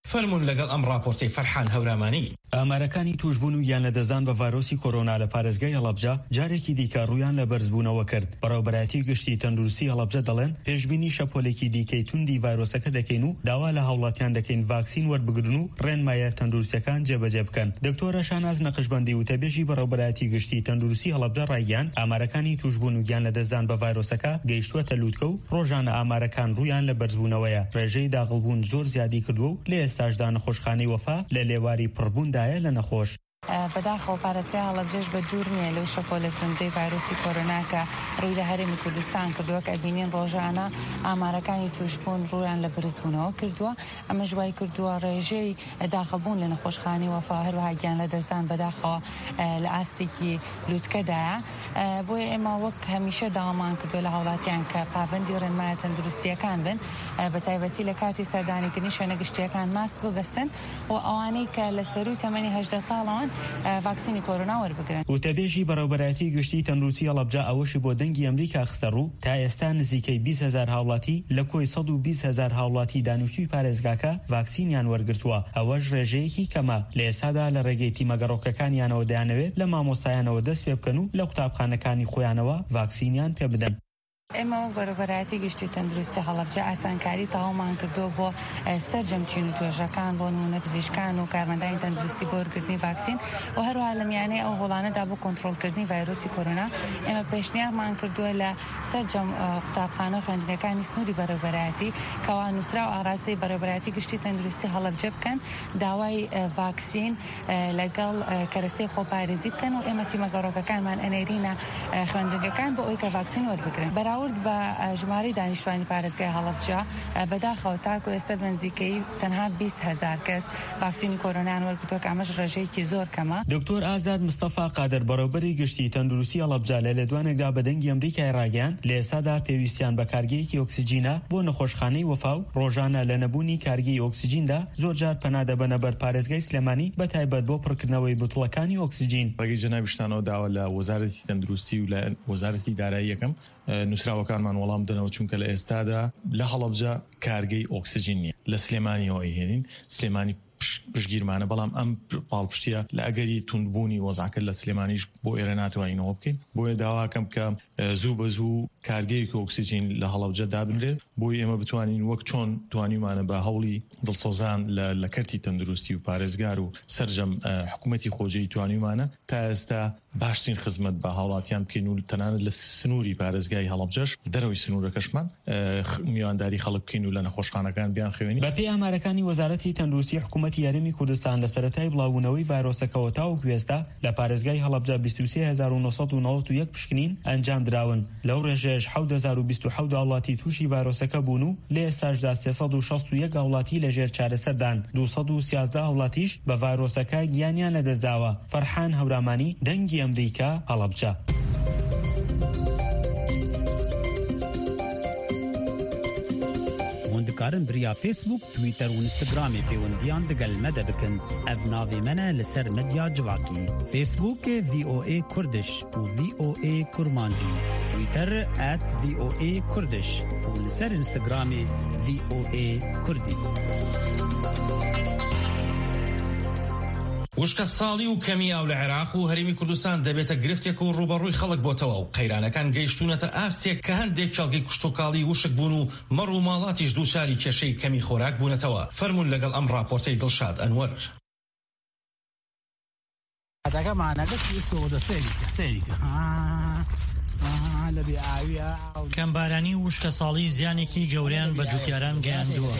[SPEAKER 1] فەرمون لەگەڵ ئەم راپۆرتەی فەرحان هەورامانی.
[SPEAKER 12] ئامارەکانی توشبوون و یان لە دەستدان بە ڤایرۆسی کۆرۆنا لە پارێزگای هەڵەبجە جارێکی دیکە ڕوویان لە بەرزبوونەوە کرد. بەڕێوەبەرایەتی گشتی تەندروستی هەڵەبجە دەڵێن پێشبینی شەپۆلێکی دیکەی توندی ڤایرۆسەکە دەکەین و داوا لە هاوڵاتیان دەکەین ڤاکسین وەربگرن و ڕێنمایە تەندروستیەکان جێبەجێ بکەن. دکتۆرە شاناز نەقشبەندی و تەبێژی بەڕێوەبەرایەتی گشتی تەندروستی هەڵەبجە ڕایگەیاند ئامارەکانی توشبوون و یان لە دەستدان بە ڤایرۆسەکە گەیشتووەتە لووتکە و ڕۆژانە ئامارەکان ڕوویان لە بەرزبوونەوەیە. ڕێژەی داغڵبوون زۆر زیادی کردووە و لە ئێستاشدا نەخۆشخانەی وەفا لە لێواری پڕبووندایە لە نەخۆش.
[SPEAKER 13] بەداخەوە پارێزگای هەڵەبجەش بە دوور نییە لەو شەپۆلە توندەی ڤایرۆسی کۆرۆنا کە ڕووی لە هەرێمی کوردستان کردووە کە بینین ڕۆژانە ئامارەکانی توشبوون ڕوویان لە بەرزبوونەوە کردووە. ئەمەش وای کردووە ڕێژەی داخەبوون لە نەخۆشخانەی وەفا هەروەها گیان لە دەستدان بەداخەوە لە ئاستێکی لووتکەدایە. بۆیە ئێمە وەک هەمیشە داوامان کردووە لە هاوڵاتیان کە پابەندی ڕێنمایە تەندروستیەکان بن، بە تایبەتی لە کاتی سەردانیکردنی شوێنە گشتیەکان ماسک ببەستن و ئەوانەی کە لە سەروی تەمەنی هەژدە ساڵەوان ڤاکسینی کۆرۆنا وەربگرن.
[SPEAKER 12] وتەبێژی بەڕێوەبەرایەتی گشتی تەندروستی هەڵەبجە ئەوەشی بۆ دەنگی ئەمریکا خستە ڕوو تا ئێستا نزیکەی بیست هەزار هاوڵاتی لە کۆی سەد و بیست هەزار هاوڵاتی دانیشتووی پارێزگاکە ڤاکسینیان وەرگرتووە. ئەوەش ڕێژەیەکی کەمە لە ئێستادا لە ڕێگەی تیمەگەڕۆکەکانیانەوە دەیانەوێت لە مامۆستایانەوە دەست پێ بکەن و لە قوتابخانەکانی خۆیانەوە ڤاکسینیان پێ بدەن.
[SPEAKER 13] ئێمە بەڕێوەبەرایەتی گشتی تەندروستی هەڵەبجە ئاسانکاری تەواومان کردووە بۆ سەرجەمچین و توێژەکان بۆ نمونە پزیشکان و کارمەندانی تەندروستی بۆ وەرگرتنی ڤاکسین و هەروەها لە میانەی ئەو وڵانەدا بۆ کۆنتڕۆڵکردنی ڤایرۆسی کۆرۆنا ئێمە پێشنیارمان کردووە لە سەرجەم قوتابخانە خوێندنگەکانی سنووری بەڕێوەبەرایەتی کەوا نووسرا و ئاڕاستەی بەڕێوەبەرایەتی گشتی تەندروستی هەڵەبجە بکەن داوای ڤاکسین لەگەڵ کەرەستەی خۆپارێزی بکەن و ئێمە تیمەگەڕۆکەکانمان ئەنێرینە خوێندنگەکان بۆ ئەوەی کە ڤاکسین وەربگرن. بەراورد بە ژمارەی دانیشتوانی پارێزگای هەڵەبجە بەداخەوە تاکو ئێستا بنزیکەی تەنها بیست هەزار کەس ڤاکسینی کۆرۆنایان وەرگرتووە کە ئەمەش ڕێژەیەکی زۆر کەمە.
[SPEAKER 12] دکتۆر ئازاد مستەفا قادر بەڕێوەبەری گشتی تەندروستی هەڵەبجە لە لێدوانێکدا بە دەنگی ئەمریکای ڕاگەیاند لە ئێستادا پێویستیان بە کارگەیەکی ئۆکسیجینە بۆ نەخۆشخانەی وەفا و ڕۆژانە لە نەبوونی کارگەی ئۆکسیجیندا زۆرجار پەنادەبەنە بەر پارێزگای سلێمانی بە تایبەت بۆ پڕکردنەوەی بوتڵەکانی ئۆکسیجین.
[SPEAKER 14] ڕێگەی جەنابی شتانەوە داوە لە وەزارەتی تەندروستی و لە وەزارەتی دارایی یەکەم نووسراوەکانمان وەڵام دەنەوە چونکە لە ئێستادا لە هەڵەبجە کارگەی ئۆکسیجین نییە. لە سلێمانی هۆی هێنین سلێمانی پشگیرمانە بەڵام ئەم پاڵپشتیە لە ئەگەری توندبوونی وەزعکرد لە سلێمانیش بۆ ئێرە ناتوانینەوە بکەین. بۆیە داواکەم کە زوو بە زوو کارگەیەکی ئۆکسیجین لە هەڵەبجە دابنرێت بۆی ئێمە بتوانین وەک چۆن توانیمانە بە هەوڵی دڵسۆزان لە کەرتی تەندروستی و پارێزگار و سەرجەم حکوومەتی خۆجەی توانیمانە تا ئێستا باشترین خزمەت بە هاوڵاتیان بکەین و تەنانەت لە سنووری پارێزگای هەڵەبجەش دەرەوەی سنوورەکەشمان میوانداری خەڵک بکەین و لە نەخۆشخانەکان بیان خوێنین.
[SPEAKER 12] بە پێی ئامارەکانی وەزارەتی تەندروستی حکوومەتی یاریمی کوردستان لە سەرەتای بڵاوبوونەوەی ڤایرۆسەکەەوە تاوەکو ئێستا لە پارێزگای هەڵەبجە بیست و سێ هەزار و نۆ سەد و نەوەت و یەک پشکنین ئەنجام دراون. لەو ڕێژەیەش حەوت هەزار و بیست و حەوت هاوڵاتی تووشی ڤایرۆسەکە بوون و لە ئێستاشدا سێ سەد و شەست و یەک هاوڵاتی لەژێر چارەسەردان دوو سەد و سیازدە هاوڵاتیش بە ڤایرۆسەکە گیانیان لەدەستداوە. فەرحان هەورامانی دەنگی ئەمریکا هەڵەبجە.
[SPEAKER 8] کارن بریا فیسبوک تویتر و اینستاگرامی پەیوەندیان دەگەل مەدە بکەن. ئەڤ ناوی منە لەسەر مەدیا جوواکی فیسبوک وی او ای کوردش و وی او ای کورمانجی تویتر ات وی او ای کوردش و لەسەر اینستاگرامی وی او ای کوردی.
[SPEAKER 1] وشکە ساڵی و کەمی ئاو لە عێراق و هەرێمی کوردستان دەبێتە گرفتێک و ڕوبەڕووی خەڵک بۆتەوە و قەیرانەکان گەیشتونەتە ئاستێک کە هەندێک چاڵگەی کوشتۆکاڵی وشک بوون و مەڕ و ماڵاتیش دووچاری کێشەی کەمی خۆراک بوونەتەوە. فەرمون لەگەڵ ئەم راپۆرتەی دڵشاد ئەنوەر.
[SPEAKER 15] کەمبارانی و وشکە ساڵی زیانێکی گەوریان بە جوتیاران گەیاندووە.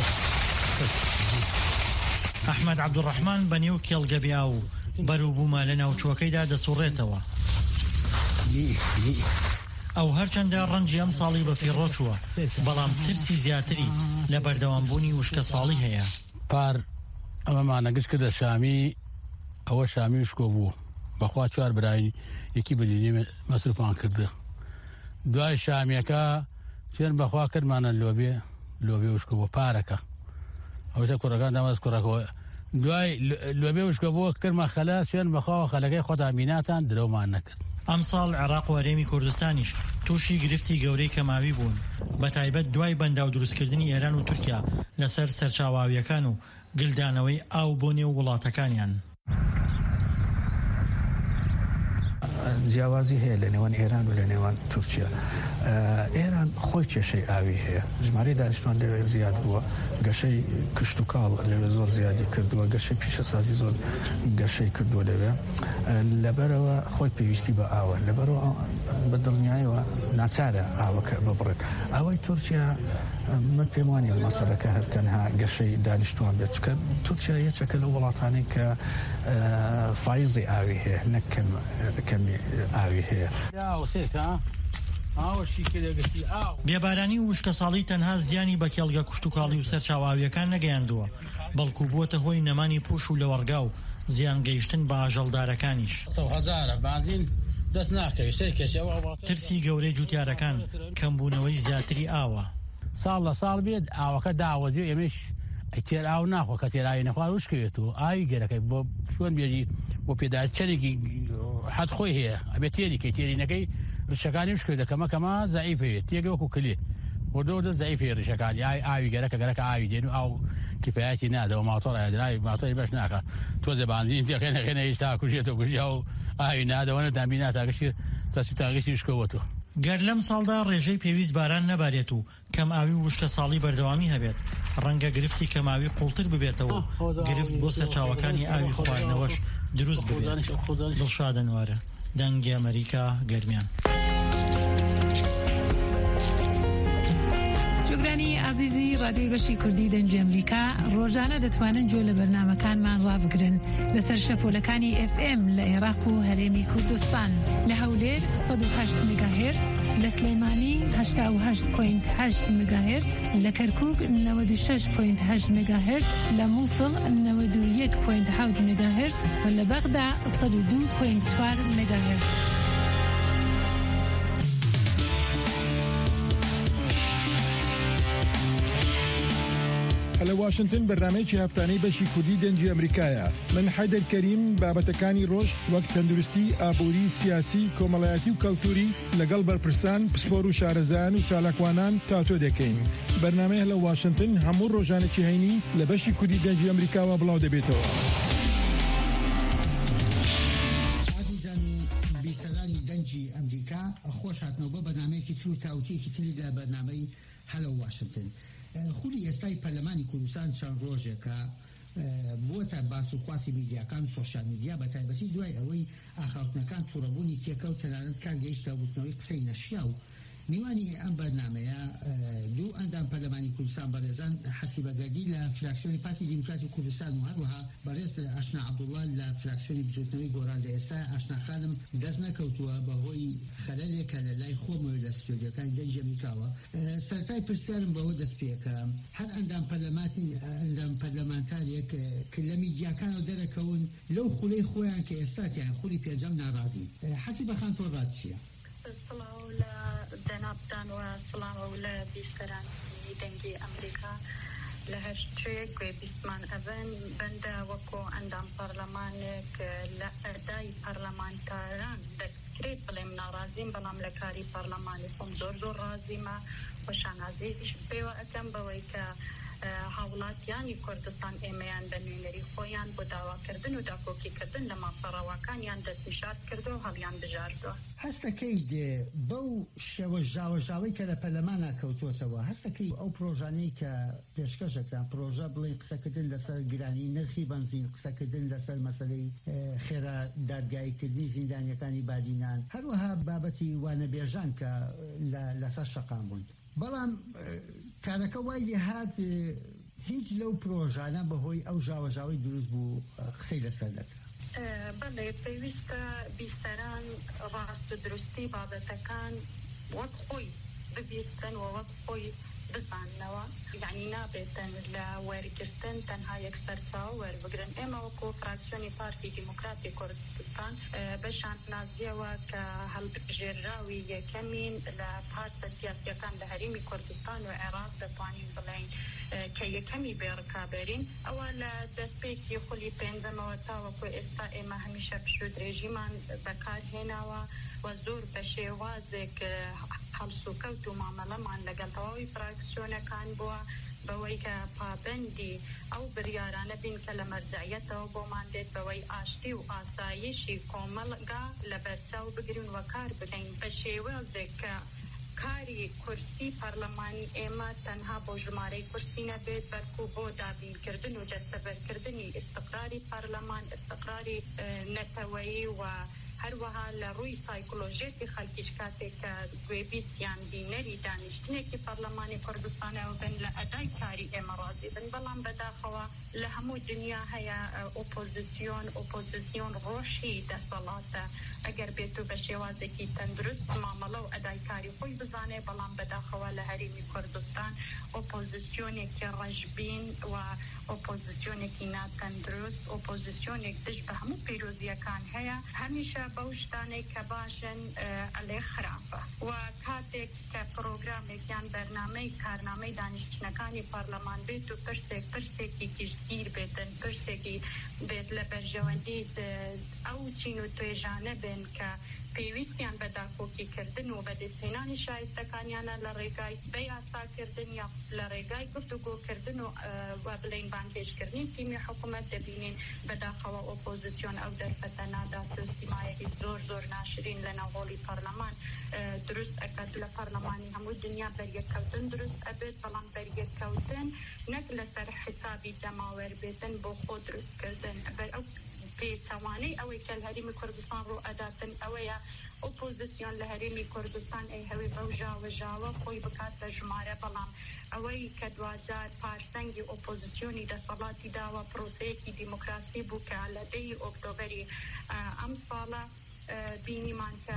[SPEAKER 15] ئەحمەد عەبدوڕەحمان بە نێو کێڵگەبیا و بەرووبوومە لە ناوچووەکەیدا دەسوڕێتەوە. ئەو هەرچەندە ڕەنجی ئەم ساڵی بە فیڕۆچووە بەڵام ترسی زیاتری لە بەردەوامبوونی وشکە ساڵی هەیە.
[SPEAKER 16] پار ئەمەمانە گشت کردە شامی ئەوە شامی وشکۆ بوو بەخوا چوار براین یەکی بەدینێ مەسروفان کردە. دوای شامیەکە چێن بەخوا کردمانە لۆبێ لۆبێ وشکۆ بۆ پارەکە ئەوسە کوڕەکان دامەز کوڕەکەەوە دوای لۆبێ وشکە بۆ کردمە خەلە سوێن بەخواوە خەلەکەی خۆتا میناتان درەومان نەکرد.
[SPEAKER 15] ئەمساڵ عێراق و هەرێمی کوردستانیش تووشی گرفتی گەورەی کەماوی بوون بە تایبەت دوای بەنداو دروستکردنی ئێران و تورکیا لەسەر سەرچاواویەکان و گلدانەوەی ئاو بۆ نێو وڵاتەکانیان.
[SPEAKER 17] جیاوازی هەیە لە نێوان ئێران و لە نێوان تورکیا. ئێران خۆی کێشەی ئاوی هەیە، ژمارەی دانیشتوان لەوێ زیاد بووە، گەشەی کشت و کاڵ لەوێ زۆر زیادی کردووە، گەشەی پیشەسازی زۆر گەشەی کردووە لەوێ، لەبەرەوە خۆی پێویستی بە ئاوە، لەبەرەوە بە دڵنیایەوە ناچارە ئاوەکە ببڕێت. ئاوای تورکیا من پێم وانە مەسەلەکە هەر تەنها گەشەی دانیشتوان بێت، چکە تورکیا یەکێکە لەو وڵاتانەی کە فایزی ئاوی هەیە، نەک کەمی ئاوی هەیە.
[SPEAKER 15] بێبارانی و وشکە ساڵی تەنها زیانی بە کێڵگە کشت و کاڵی و سەرچاواویەکان نەگەیاندووە، بەڵکو بووەتە هۆی نەمانی پوش و لەوەرگا و زیان گەیشتن بە ئاژەڵدارەکانیش. ترسی گەورەی جوتیارەکان کەمبوونەوەی زیاتری ئاوە.
[SPEAKER 16] ساڵ لە ساڵ بێت ئاوەکە داوەزی و ئێمەش تێر ئاو ناخۆ کە تێراوی نەخوار وشکەوێت و ئاوی گەرەکەی بۆ شوێن بێژی بۆ پێدا چەرێکی حەد خۆی هەیە ئەبێت تێریکەی تێرینەکەی ڕشەکانی وشکەوێت دەکەمەکەمە زەعیفەوێت تێگە وەکو کلێ بۆ دۆدە زەعیفێ ڕشەکانی ئای ئاوی گەرەکە گەرەکە ئاوی دێن و ئاو کفایەتی نادەوە ماتۆڕ ئەدرای ماتۆری بەش ناکات تۆزە بانزین تێخێنەخێنە هیچ تا کوژێتەوە کوژیا و ئاوی نادەوەنە دامی ناتاگەشتی تەسی تاگەشتی وشکەوەتەوە.
[SPEAKER 15] گەر لەم ساڵدا ڕێژەی پێویست باران نەبارێت و کەم ئاوی و وشکە ساڵی بەردەوامی هەبێت، ڕەنگە گرفتی کەماوی قوڵتر ببێتەوە، گرفت بۆ سەرچاوەکانی ئاوی خواردنەوەش دروست ببێت. دڵشادە نوارە، دەنگی ئەمریکا، گەرمیان.
[SPEAKER 18] جوگرانی عزیزی رادیۆی بەشی کوردی دەنگی ئەمریکا ڕۆژانە دەتوانن گوێ لە بەرنامەکانمان ڕابگرن لەسەر شەپۆلەکانی ئف ئێم لە عێراق و هەرێمی کوردستان، لە هەولێر سەد و هەشت مێگاهێرتز، لە سلەیمانی هەشتا و هەشت پۆینت هەشت مێگاهێرتز، لە کەرکووک نەوەد و شەش پۆینت هەشت مێگاهێرتز، لە مووسڵ نەوەد و یەک پۆینت حەوت مێگاهێرتز و لە بەغدا سەد و دوو پۆینت چوار مێگاهێرتز.
[SPEAKER 19] لە واشنگتن بەرنامەیەکی هەفتانەی بەشی کوردی دەنگی ئەمریکایە. من حەیدەر کەریم بابەتەکانی ڕۆژ وەک تەندروستی، ئابووری، سیاسی، کۆمەڵایەتی و کەلتوری لەگەڵ بەرپرسان، پسپۆر و شارەزایان و چالاکوانان تاتۆ دەکەین. بەرنامەیە لە واشنگتن هەموو ڕۆژانێکی هەینی لە بەشی کوردی دەنگی ئەمریکاوە بڵاو دەبێتەوە.
[SPEAKER 20] عزیزان و بیسەرانی دەنگی ئەمریکا، خۆش هاتنەوە بە بەرنامەیەکی تر و تاوتێکی تری لە بەرنامەی هەلۆ واشنگتن. خولی ئێستای پەرلەمانی کوردستان چەند ڕۆژێکە بووەتە باس و خواسی میدیاکان و سۆشیال میدیا بە تایبەتی دوای ئەوەی ئاخاوتنەکان تووڕەبوونی تێکەوت تەنانەت کار گەیشتە وتنەوەی قسەی نەشیا و میوانی ئەم بەرنامەیە دوو ئەندام پەرلەمانی کوردستان بەڕێزان حەسی بەگەردی لە فراکسیۆنی پارتی دیموکراتی کوردستان و هەروەها بەڕێز ئاشنا عەبدوڵڵا لە فراکسیۆنی بزوتنەوەی گۆڕان لە ئێستا ئاشنا خانم دەست نەکەوتووە بەهۆی خەلەلێکە لە لای خۆمەوە لە ستۆدیۆکانی دەنگی ئەمریکاوە. سەرەتای پرسیارم بەوە دەست پێکە هەر ئەندام پەرلەمانی ئەندام پەرلەمانتارێک کە لە میدیاکانەوە دەرەکەون لەو خولەی خۆیان کە ئێستاتیان خولی پێنجەم ناڕازی. حەسی بەخان تۆ ڕات چییە؟
[SPEAKER 21] سڵاو لە دەنابدانوە سڵاو لە بیستەرانی دەنگی ئەمریکا لە هەر شتێک گوێ بیستمان ئەبن بەندە وەکۆ ئەندام پەرلەمانێک لە ئەردای پەرلەمانتاران دەکرێت بڵێم ناڕازیم، بەڵام لە کاری پەرلەمانی خۆم زۆر زۆر ڕازیمە خۆشانازیش پێوە ئەەکەم بەوەی کە هاوڵاتیانی کوردستان ئێمەیان بە نوێنەری خۆیان بۆ داواکردن و داکۆکیکردن لە مافەڕەوەکانیان دەستنیشات کردو و هەڵیان بژاردووە.
[SPEAKER 20] هەستەکەی دێ بەو شێوە ژاوەژاوەی کە لە پەرلەمانە کەوتوتەوە، هەستەکەی ئەو پرۆژانەی کە پێشکەشەکان پرۆژە بڵێ قسەکردن لەسەر گرانی نرخی بنزین، قسەکردن لەسەر مەسەلەی خێرا دادگاییکردنی زیندانیەکانی بادینان، هەروەها بابەتی وانەبێژان کە لەسەر شەقام بوون. بەڵام کارەکە وای لێ هات هیچ لەو پرۆژانە بەهۆی ئەو ژاوەژاوی دروست بوو قسەی لەسەر دەکرا.
[SPEAKER 21] بەڵێ پێویستە بیستەران ڕاست و دروستی بابەتەکان وەک خۆی ببیستن و وەک خۆی بزاننەوە، یعنی نابێتن لە وەرگرتن تەنها یەک سەرچاو وەربگرن. ئێمە وەکو فراکسیۆنی پارتی دیموکراتی کوردستان بەشان نازیەوە کە هەڵبژێراوی یەکەمین لە پارتە سیاسیەکان لە هەرێمی کوردستان و عێراق دەتوانین بڵێن کە یەکەمی بێڕکابەرین. ئەوە لە دەستپێکی خولی پێنجەمەوە تاوەکو ئێستا ئێمە هەمیشە پشت درێژیمان بەکارهێناوە و زۆر بە شێوازێک هەڵسوکەوت و مامەڵەمان لەگەڵ تەواوی فراکسیۆنەکان بووە بەوەی کە پابەندی ئەو بریارانە بین کە لە مەرجعیەتەوە بۆمان دێت بەوەی ئاشتی و ئاسایشی کۆمەڵگا لە بەرچاو بگرین و کار بکەین بە شێوازێک کە کاری کورسی پەرلەمانی ئێمە تەنها بۆ ژمارەی کورسی نەبێت بەلکو بۆ دابینکردن و دەستەبەرکردنی ئیستقراری پەرلەمان ئیستقراری نەتەوەیی و هەروەها لە ڕووی سایکۆلۆژیەتی خەڵکیش کاتێک کە گوێبیستیان بینەری دانیشتنێکی پەرلەمانی کوردستانەوە بن لە ئەدای کاری ئێمە ڕازی بن بەڵام بەداخەوە لە هەموو دنیا هەیە ئۆپۆزیسیۆن ئۆپۆزیسیۆن ڕۆژی دەسەڵاتە ئەگەر بێت و بە شێوازێکی تەندروست مامەڵە و ئەدای کاری خۆی بزانێ بەڵام بەداخەوە لە هەرێمی کوردستان ئۆپۆزیسیۆنێکی ڕەشبین و ئۆپۆزیسیۆنێکی ناتەندروست ئۆپۆزیسیۆنێک دژ بە هەموو پیرۆزیەکان هەیە هەمیشە بەو شتانەی کە باشن ئەلێ خراپە و کاتێک کە پرۆگرامێکیان بەرنامەی کارنامەی دانیشتنەکانی پەرلەمان بێت و پرسێک پرسێکی گشتگیر بێتن پرسێکی بێت لە بەرژەوەندی ئەو چین و توێژانە بن کە پێویستیان بە داکۆکیکردن و بەدەستهێنانی شایستەکانیانە لە ڕێگای بەیاساکردن یا لە ڕێگای گفتوگۆکردن و بڵین بانگێشکردنی تیمی حکوومەت دەبینین بەداخەوە ئۆپۆزیسیۆن ئەو دەرفەتە نادات و سیمایەکی زۆر زۆر ناشرین لە ناوڵی پەرلەمان دروست ئەکات لە پەرلەمانی هەموو دنیا بەریەکەوتن دروست ئەبێت بەڵام بەریەکەوتن نەک لەسەر حسابی دەماوەر بێتن بۆ خۆ دروستکردن بەر ئەو پێچەوانەی ئەوەی کە هەرێمی کوردستان ڕۆ ئەداتن ئەوەیە ئۆپۆزیسیۆن لە هەرێمی کوردستان ئەی هەوی بەو ژاوەژاوە خۆی بکات بە ژمارە بەڵام ئەوەی کە دوجار پارسەنگی ئۆپۆزیسیۆنی دەسەڵاتی داوە پرۆسەیەکی دیموکراسی بوو کە لە دەی ئۆکتۆبەری ئەم ساڵە بینیمان کە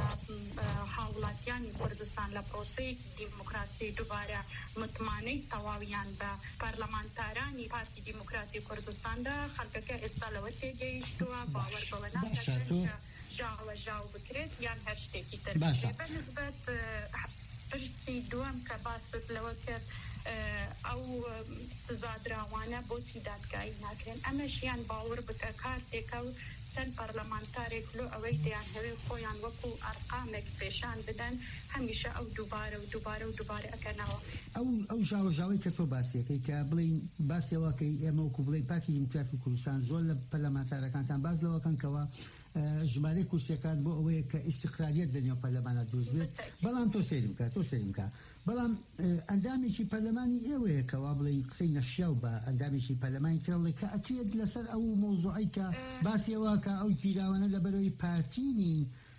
[SPEAKER 21] هاوڵاتیانی کوردستان لە پرۆسەیەکی دیموکراسی دووبارە متمانەی تەواویان بە پەرلەمانتارانی پارتی دیموکراتی کوردستاندا خەڵکەکە ئێستا لەوە تێگەیشتووە باوەڕ بەوە ناکەن ژاوە ژاو بکرێت یان هەر شتێکی تر بەنسبەت پرسی دووەم کە باست لەوە کرد ئەو سزادراوانە بۆچی دادگایی ناکرێن ئەمەشیان باوەڕ بکە کارتێکە و چەند پەرلەمانتارێک لۆ ئەوەی دەیان هەوێ خۆیان وەکو ئەرقامێک پێشان بدەن هەمیشە ئەو دووبارە و دووبارە و دووبارە ئەکەنەوە
[SPEAKER 2] ئەو ئەو ژاوەژاوەی کە تۆ باسیەکەی کە بڵین باسیەوەکەی ئێمە وەکو بڵێ پارتی دیموکراتی کوردستان زۆر لە پەرلەمانتارەکانتان باز لەوەکەنکەوە ژمارەی کورسیەکان بۆ ئەوەیە کە ئیستقراریەت لەنێو پەرلەمانە دروست بێت بەڵام تۆ سێرم کە تۆ سێرم کە بەڵام ئەندامێکی پەرلەمانی ئێوەیە کەوا بڵێ قسەی نەشیاو بە ئەندامێکی پەرلەمانی ترەڵێ کە ئەتوێت لەسەر ئەو مۆزوعی کە باسیەوە کە ئەو گیراوانە لەبەرەوەی پارتینین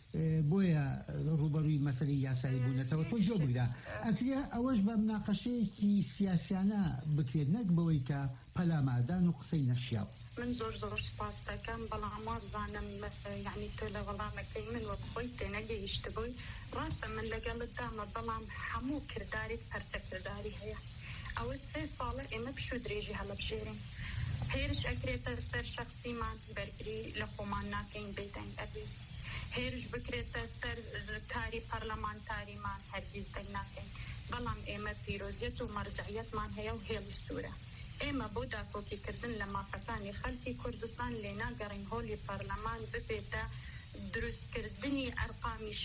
[SPEAKER 2] بۆیە ڕوبەڕووی مەسەلەی یاسایی بوونەتەوە تۆ جۆ بگرا ئەتوێ ئەوەش بە مناقەشەیەکی سیاسیانە بکرێت نەک بەوەی کە پەلاماردان و قسەی نەشیاو
[SPEAKER 21] من زۆر زۆر سپاس دەکەم بەڵام وازانم یعنی تۆ لە وەڵامەکەی من وەک خۆی تێنەگەیشت بووی ڕاستە من لەگەڵت دامە بەڵام هەموو کردارێک پەرچە کرداری هەیە ئەوە سێ ساڵە ئێمە پشت و درێژی هەڵەبژێرین هێرش ئەکرێتە سەر شەخسیمان بەرگری لە خۆمان ناکەین بێدەنگ ئەبێت هێرش بکرێتە سەر کاری پەرلەمانتاریمان هەرگیز دەنگ ناکەین بەڵام ئێمە پیرۆزیەت و مەرجعیەتمان هەیە و هێڵی سوورە ئێمە بۆ داکۆکیکردن لە مافەکانی خەڵکی کوردستان لێ ناگەڕین هۆلی پەرلەمان ببێتە دروستکردنی ئەرقامی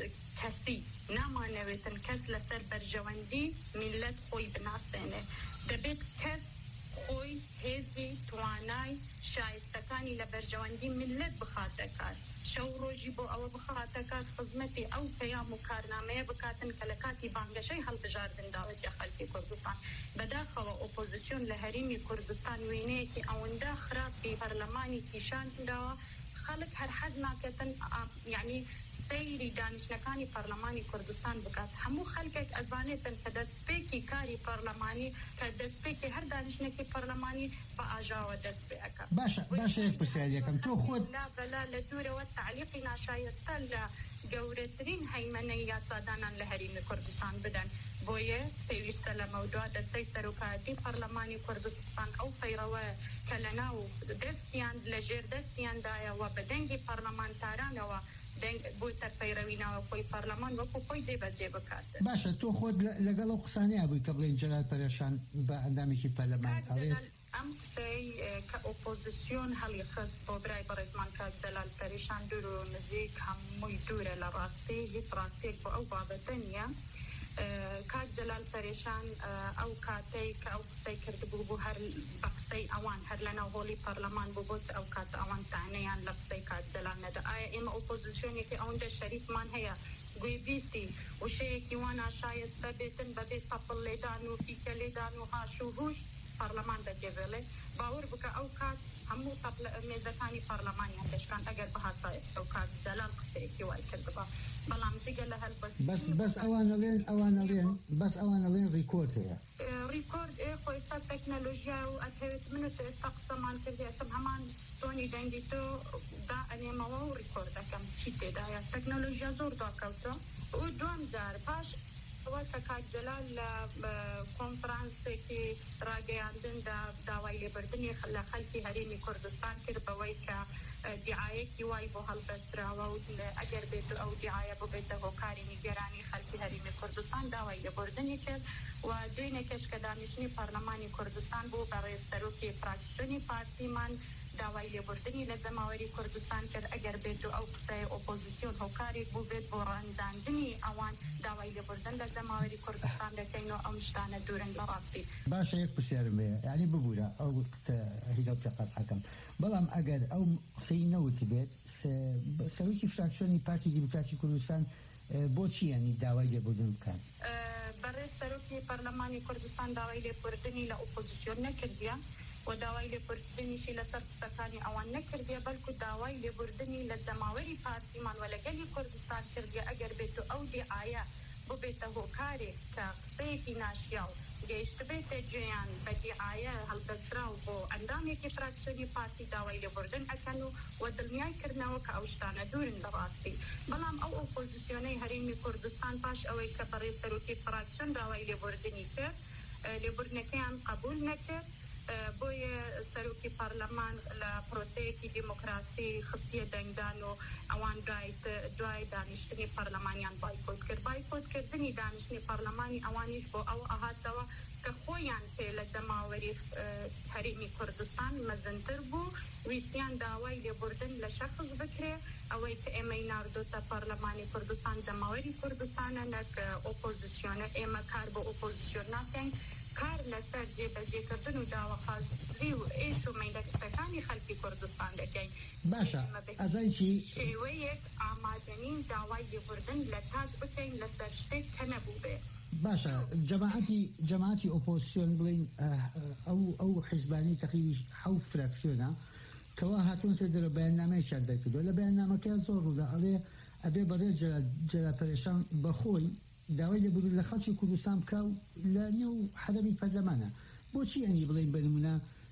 [SPEAKER 21] کەسی نامانەوێتن کەس لەسەر بەرژەوەندی میلەت خۆی بناسێنێ دەبێت کەس خۆی هێزی توانای شایستەکانی لە بەرژەوەندی میلەت بخاتە کار شەو ڕۆژی بۆ ئەوە بخاتە کار خزمەتی ئەو پەیام و کارنامەیە بکاتن کە لە کاتی بانگەشەی هەڵبژاردن داوەتی خەڵکی کوردستان بەداخەوە ئۆپۆزیسیۆن لە هەرێمی کوردستان وێنەیەکی ئەوەندە خراپی پەرلەمانی پیشانداوە خەڵک هەر حەز ناکەتن یعنی سەیری دانیشتنەکانی پەرلەمانی کوردستان بکات هەموو خەڵکێک ئەزانێتن کە دەستپێکی کاری پەرلەمانی کە دەستپێکی هەر دانیشتنێکی پەرلەمانی بە ئاژاوە دەست پێ ئەکا
[SPEAKER 2] باشە باشە یەک پرسیارێکم تۆ خۆت
[SPEAKER 21] بەلا لە دوورەوە تعلیقی ناشایستە لە گەورەترین هەیمەنەی یاسادانان لە هەرێمی کوردستان بدەن بۆیە پێویستە لە مەودوعە دەستەی سەرۆکایەتی پەرلەمانی کوردستان ئەو فەیڕەوە کە لەناو دەستیان لە ژێر دەستیاندایەوە بە دەنگی پەرلەمانتارانەوە بۆتە پەیڕەوی ناوە خۆی پەرلەمان وەکو خۆی دێبەجێ بکات
[SPEAKER 2] باشە تۆ خۆت لەگەڵ ئەو قسانەیە بووی کە بڵێن جەلال پەرێشان بە ئەندامێکی پەرلەمان ئەڵێت
[SPEAKER 21] ام قسەی کە ئۆپۆزیسیۆن هەڵی خست بۆ برای بەڕێزمان کاک جەلال پەریشان دوور و نزیک هەمووی دوورە لە ڕاستی هیچ ڕاستێک بۆ ئەو بابەتە نییە. کاک جەلال پەریشان ئەو کاتەی کە ئەو قسەی کردبوو بوو هەر بە قسەی ئەوان هەر لە ناو هۆڵی پەرلەمان بوو بۆچ ئەو کاتە ئەوان تانەیان لە قسەی کاک جەلال نەدا. ئایا ئێمە ئۆپۆزیسیۆنێکی ئەوەندە شەریفمان هەیە گوێبیستی وشەیەکی وان ئاشایەستە بێتن بەبێ سەپڵ لێدان و پیکە لێدان و هاش و هوش پەرلەمان دەجێبێڵێ باور بکە ئەو کات هەموو مێزەکانی پەرلەمانیان دەشکان ئەگەر بەهاتایە ئەو کات جەلال قسەیەکی وای کردبا. بەڵام دیگە لە هەلبەست
[SPEAKER 2] بەس بەس ئەوانەڵێن ئەوانەڵێن بەس ئەوانەڵێن ڕیکۆرد هەیە
[SPEAKER 21] ریکۆرد ئێ خۆ ئێستا تەکنەلۆژیا و ئەتەوێت منت ئێستا قسەمان کردی ئەچم هەمان تۆنی دەنگی تۆ دا ئەنێمەوە و ریکۆرد دەکەم چی تێدایە تەکنەلۆژیا زۆر داکەوتە و دوام جار پاش وەکە کاک جەلال لە کۆنفرانسێکی ڕاگەیاندندا داوای لێبوردنی لە خەڵکی هەرێمی کوردستان کرد بەوەی کە دیعایەکی وای بۆ هەڵبەستراوە و ئەگەر بێت ئەو دیعایە ببێتە هۆکاری نیگەرانی خەڵکی هەرێمی کوردستان داوای لێبوردنی کرد و دوێنێکەش کە دانیشتنی پەرلەمانی کوردستان بوو بە ڕێزسەرۆکی فراکسیۆنی پارتیمان داوای لێبوردنی لە جەماوەری کوردستان کرد ئەگەر بێت و ئەو قسەی ئۆپۆزیسیۆن هۆکارێک بوو بێت بۆ ڕەنجاندنی ئەوان داوای لێبوردن لە جەماوەری کوردستان دەکەین و ئەو شتانە دوورن لە ڕاستی.
[SPEAKER 2] باشە یەک پرسیارم هەیە یعنی ببوورە ئەو هیدە پێقەت حەکەم بەڵام ئەگەر ئەو قسەی نەوت بێت سەرۆکی فراکسیۆنی پارتی دیموکراتی کوردستان بۆچی ینی داوای لێبوردن بکات؟
[SPEAKER 21] بەڕێز سەرۆکی پەرلەمانی کوردستان داوای لێبوردنی لە ئۆپۆزیسیۆن نەکردیە و داوای لێبوردنیشی لەسەر قسەکانی ئەوان نەکردیە بەڵکو داوای لێبوردنی لە جەماوەری پارتیمان و لەگەلی کوردستان کردیە ئەگەر بێت و ئەو دیعایە ببێتە هۆکارێک کە قسەیەکی ناشیا و گەیشت بێتە گوێیان بە دیعایە هەڵبەسترا و بۆ ئەندامێکی فراکسیۆنی پارتی داوای لێبوردن ئەکەن و و دڵنیایکردنەوە کە ئەو شتانە دوورن لە ڕاستی. بەڵام ئەو ئۆپۆزیسیۆنەی هەرێمی کوردستان پاش ئەوەی کە بەڕێز سەرۆکی فراکسیۆن داوای لێبوردنی کرد لێبوردنەکەیان قبول نەکرد بۆیە سەرۆکی پەرلەمان لە پرۆسەیەکی دیموکراسی خستیە دەنگدان و ئەوان دوای دانیشتنی پەرلەمانیان بایکۆت کرد. بایکۆتکردنی دانیشتنی پەرلەمانی ئەوانیش بۆ ئەو ئەهاتەوە کە خۆیان پێ لە جەماوەری هەرێمی کوردستان مەزنتر بوو ویستیان داوای لێبوردن لە شەخص بکرێ ئەوەی کە ئێمەی ناردۆتە پەرلەمانی کوردستان جەماوەری کوردستانە نەک ئۆپۆزیسیۆنە ئێمە کار بۆ ئۆپۆزیسیۆن ناکەین کار لەسەر جێبەجێکردن و داواخوازی و ئێش و مەیلەکەەکانی خەڵکی کوردستان دەکەین.
[SPEAKER 2] باشە ئەزایکی
[SPEAKER 21] شێوەیەک ئامادەنین داوای لێبوردن لە تاک بکەین لەسەر شتێک کە نەبوو بێ.
[SPEAKER 2] باشە جەماعەتی جەماعەتی ئۆپۆزیسیۆن بڵین ئەو ئەو حیزبانی تەقریبی حەوت فراکسیۆنە کەوا هاتوونەتە دەرەوە بەیاننامەیەکیان دەرکردووە لە بەیاننامەکەیان زۆر ڕوودا ئەڵێ ئەبێ بەڕێز جەلال پەریشان بەخۆی داوای لێبوردن لە خەڵکی کوردستان بکە و لە نێو حەرەمی پەرلەمانە بۆچی ئەنی بڵین بە نمونە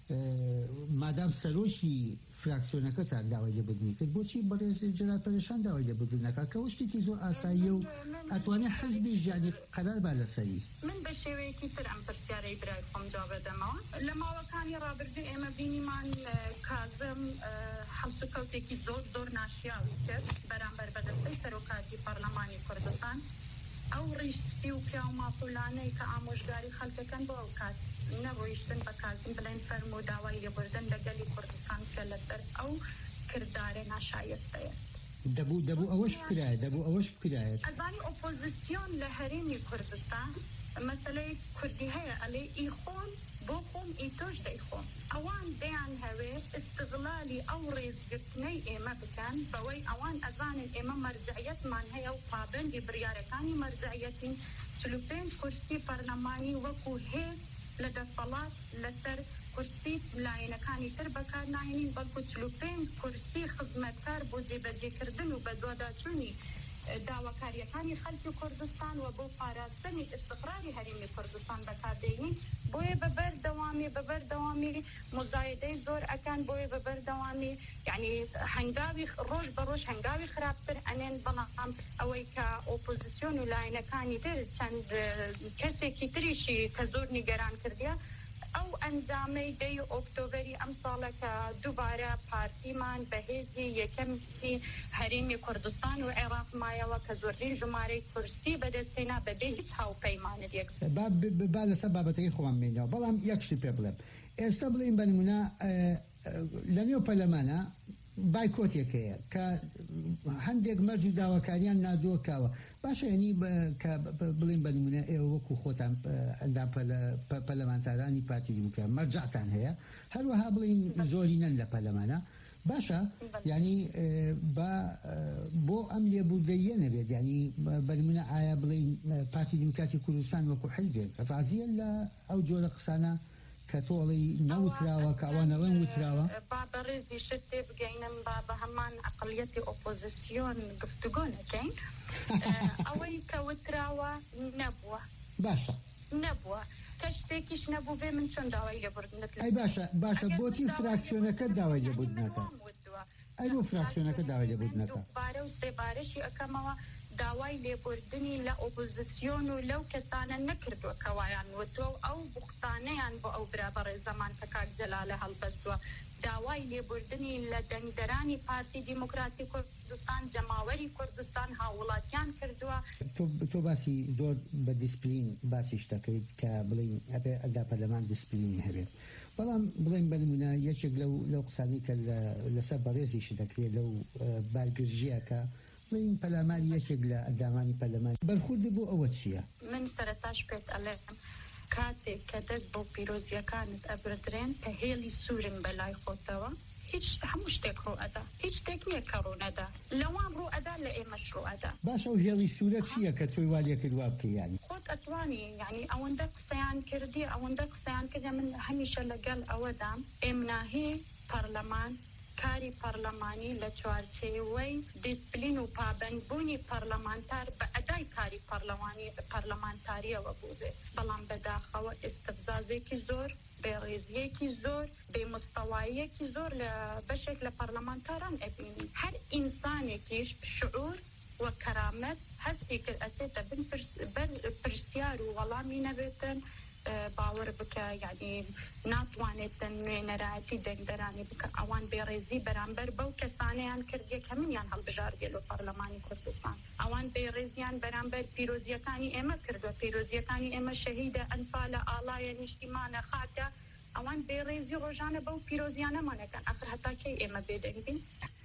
[SPEAKER 2] مادام سەرۆکی فراکسیۆنەکەتان داوای لێبوردنی کرد بۆچی بەڕێز جەلال پەریشان داوای لێبوردن نەکات کە شتێکی زۆر ئاساییە و ئەتوانێت حەزبی ژیانی قەرار با لەسەری.
[SPEAKER 21] من بە شێوەیەکی تر ئەم پرسیارەی برای خۆم جواب بدەمەوە. لە ماوەکانی ڕابردوو ئێمە بینیمان کازم هەڵسوکەوتێکی زۆر زۆر ناشیاوی کرد بەرامبەر بەدەستەی سەرۆکاتی پەرلەمانی کوردستان ئەو ڕیشتی و پیا و ماپولانەی کە ئامۆژگاری خەڵکەکەن بۆ ئەو کات نەڕۆیشتن بە کازم بڵێن فەرمو داوای لێبوردن لەگەلی کوردستان کە لەسەر ئەو کردارە ناشایستەیە.
[SPEAKER 2] دەبوو دەبوو ئەوەش بکرایە دەبوو ئەوەش بکرایە.
[SPEAKER 21] ئەزانی ئۆپۆزیسیۆن لە هەرێمی کوردستان مەسەلەی کوردی هەیە ئەلێ ئی خۆن بۆ خۆم ئی تۆش دەیخۆم ئەوان دەیان هەوێت استغلالی ئەو ڕێزگرتنەی ئێمە بکەن بەوەی ئەوان ئەزانن ئێمە مەرجعیەتمان هەیە و پابەندی بڕیارەکانی مەرجعیەتین چلو پێنج کورسی پەرلەمانی وەکو هێز لە دەسەڵات لەسەر کورسی لایەنەکانی تر بەکار ناهێنین بەڵکو چلو پێنج کورسی خزمەتکار بۆ جێبەجێکردن و بەدواداچوونی داواکاریەکانی خەڵکی کوردستان و بۆ پاراستنی استقراری هەرێمی کوردستان بەکاردێنین بۆیە بەبەردەوامی بەبەردەوامی مزایدەی زۆر ئەکەن بۆیە بەبەردەوامی یعنی هەنگاوی ڕۆژ بە ڕۆژ هەنگاوی خراپتر ئەنێن بەڵام ئەوەی کە ئۆپۆزیسیۆن و لایەنەکانی تر چەند کەسێکی تریشی کە زۆر نیگەران کردیە ئەو ئەنجامەی دەی ئۆکتۆبەری ئەم ساڵە کە دووبارە پارتیمان بەهێزی یەکەمی هەرێمی کوردستان و عێراق مایەوە کە زۆرترین ژمارەی کورسی بەدەستهێنا بەبێ هیچ هاوپەیمانێک
[SPEAKER 2] با لەسەر بابەتەکەی خۆمان بینەوە بەڵام یەکشتی پێ بڵێم ئێستا بڵین بە نمونە لە نێو پەرلەمانە بایکۆتێک هەیە کە هەندێک مەرج و داواکاریان نادۆکاوە باشە ینی بڵین بە نمونە ئێوە وەکو خۆتان ئەندام پەرلەمانتارانی پارتی دیموکرات مەرجعتان هەیە هەروەها بڵین زۆری نەن لە پەرلەمانە باشە ینی بۆ ئەم لێبوردەیە نەبێت ینی بە نمونە ئایا بڵین پارتی دیموکراتی کوردستان وەکو حیزبێک ڕازیە لە ئەو جۆرە قسانە کە تۆڵی نەوتراوە کاوانەوەن وتراوە
[SPEAKER 21] با بەڕێزی شت تێ بگەینم با بە هەمان ئەقلیەتی ئۆپۆزیسیۆن گفتوگۆ نەکەین ئەوەی کە وتراوە نەبووە
[SPEAKER 2] باشە
[SPEAKER 21] نەبووە کە شتێکیش نەبوو بێ من چۆن داوای لێبوردنت
[SPEAKER 2] ئەی باشە باشە بۆچی فراکسیۆنەکە داوای لێبوردنەکە ئەی بۆ فراکسیۆنەکە داوای لێبوردنەکە
[SPEAKER 21] بارە و سێبارەشی ئەەکەمەوە داوای لێبوردنی لە ئۆپۆزیسیۆن و لەو کەسانە نەکردووە کەوایان وتووە و ئەو بوختانەیان بۆ ئەو برا بەڕێ زەمان کە کاک جەلالە هەڵبەستووە داوای لێبوردنی لە دەنگدەرانی پارتی دیموکراتی کوردستان جەماوەری کوردستان هاوڵاتیان کردووە.
[SPEAKER 2] تۆ باسی زۆر بە دیسپلین باسیش دەکەیت کە بڵین ئەبێ ئەدا پەرلەمان دیسپلینی هەبێت بەڵام بڵین بە نمونە یەکێک لەو قسانی کە لەسەر بەڕێزیش دەکرێت لەو بارگرژیە کە بڵین پەرلەمانی یەکێک لە ئەندامانی پەرلەمان بەرخوردی بۆ ئەوە چییە؟
[SPEAKER 21] من سەرەتاش پێت ئەڵێم کاتێک کە دەست بۆ پیرۆزیەکانت ئەبردرێن کە هێڵی سوورن بەلای خۆتەوە هیچ هەموو شتێک ڕوئەدا هیچ شتێک نییە کە ڕوونەدا لەوان ڕوئەدا لە ئێمەش ڕوئەدا
[SPEAKER 2] باشە و هێڵی سوورە چییە کە تۆی وا لێکردوا بکەیانی
[SPEAKER 21] خۆت ئەتوانی یعنی ئەوەندە قسەیان کردی ئەوەندە قسەیان کردی من هەمیشە لەگەڵ ئەوەدام ئێمناهی پەرلەمان کاری پەرلەمانی لە چوارچێوەی دیسپلین و پابەندبوونی پەرلەمانتار بە ئەدای کاری پەرلەمانی پەرلەمانتاریەوە بوو بێت بەڵام بەداخەوە ئێستەفزازێکی زۆر بێڕێزیەکی زۆر بێمستەواییەکی زۆر لە بەشێک لە پەرلەمانتاران ئەبینی هەر ئینسانێکیش شعور و کەرامەت هەستی کرد ئەچێتە بن پرسیار و وەڵامی نەبێتن باوەڕ بکە یعنی ناتوانێتن نوێنەرایەتی دەنگدەرانی بکە ئەوان بێڕێزی بەرامبەر بەو کەسانەیان کردیە کە منیان هەڵبژاردێ لە پەرلەمانی کوردستان ئەوان بێڕێزیان بەرامبەر پیرۆزیەکانی ئێمە کردووە پیرۆزیەکانی ئێمە شەهیدە ئەنفالە ئاڵایە نیشتیمانە خاتە ئەوان بێڕێزی ڕۆژانە بەو پیرۆزیانەمانەکەن ئەخر هەتاکەی ئێمە بێدەنگبین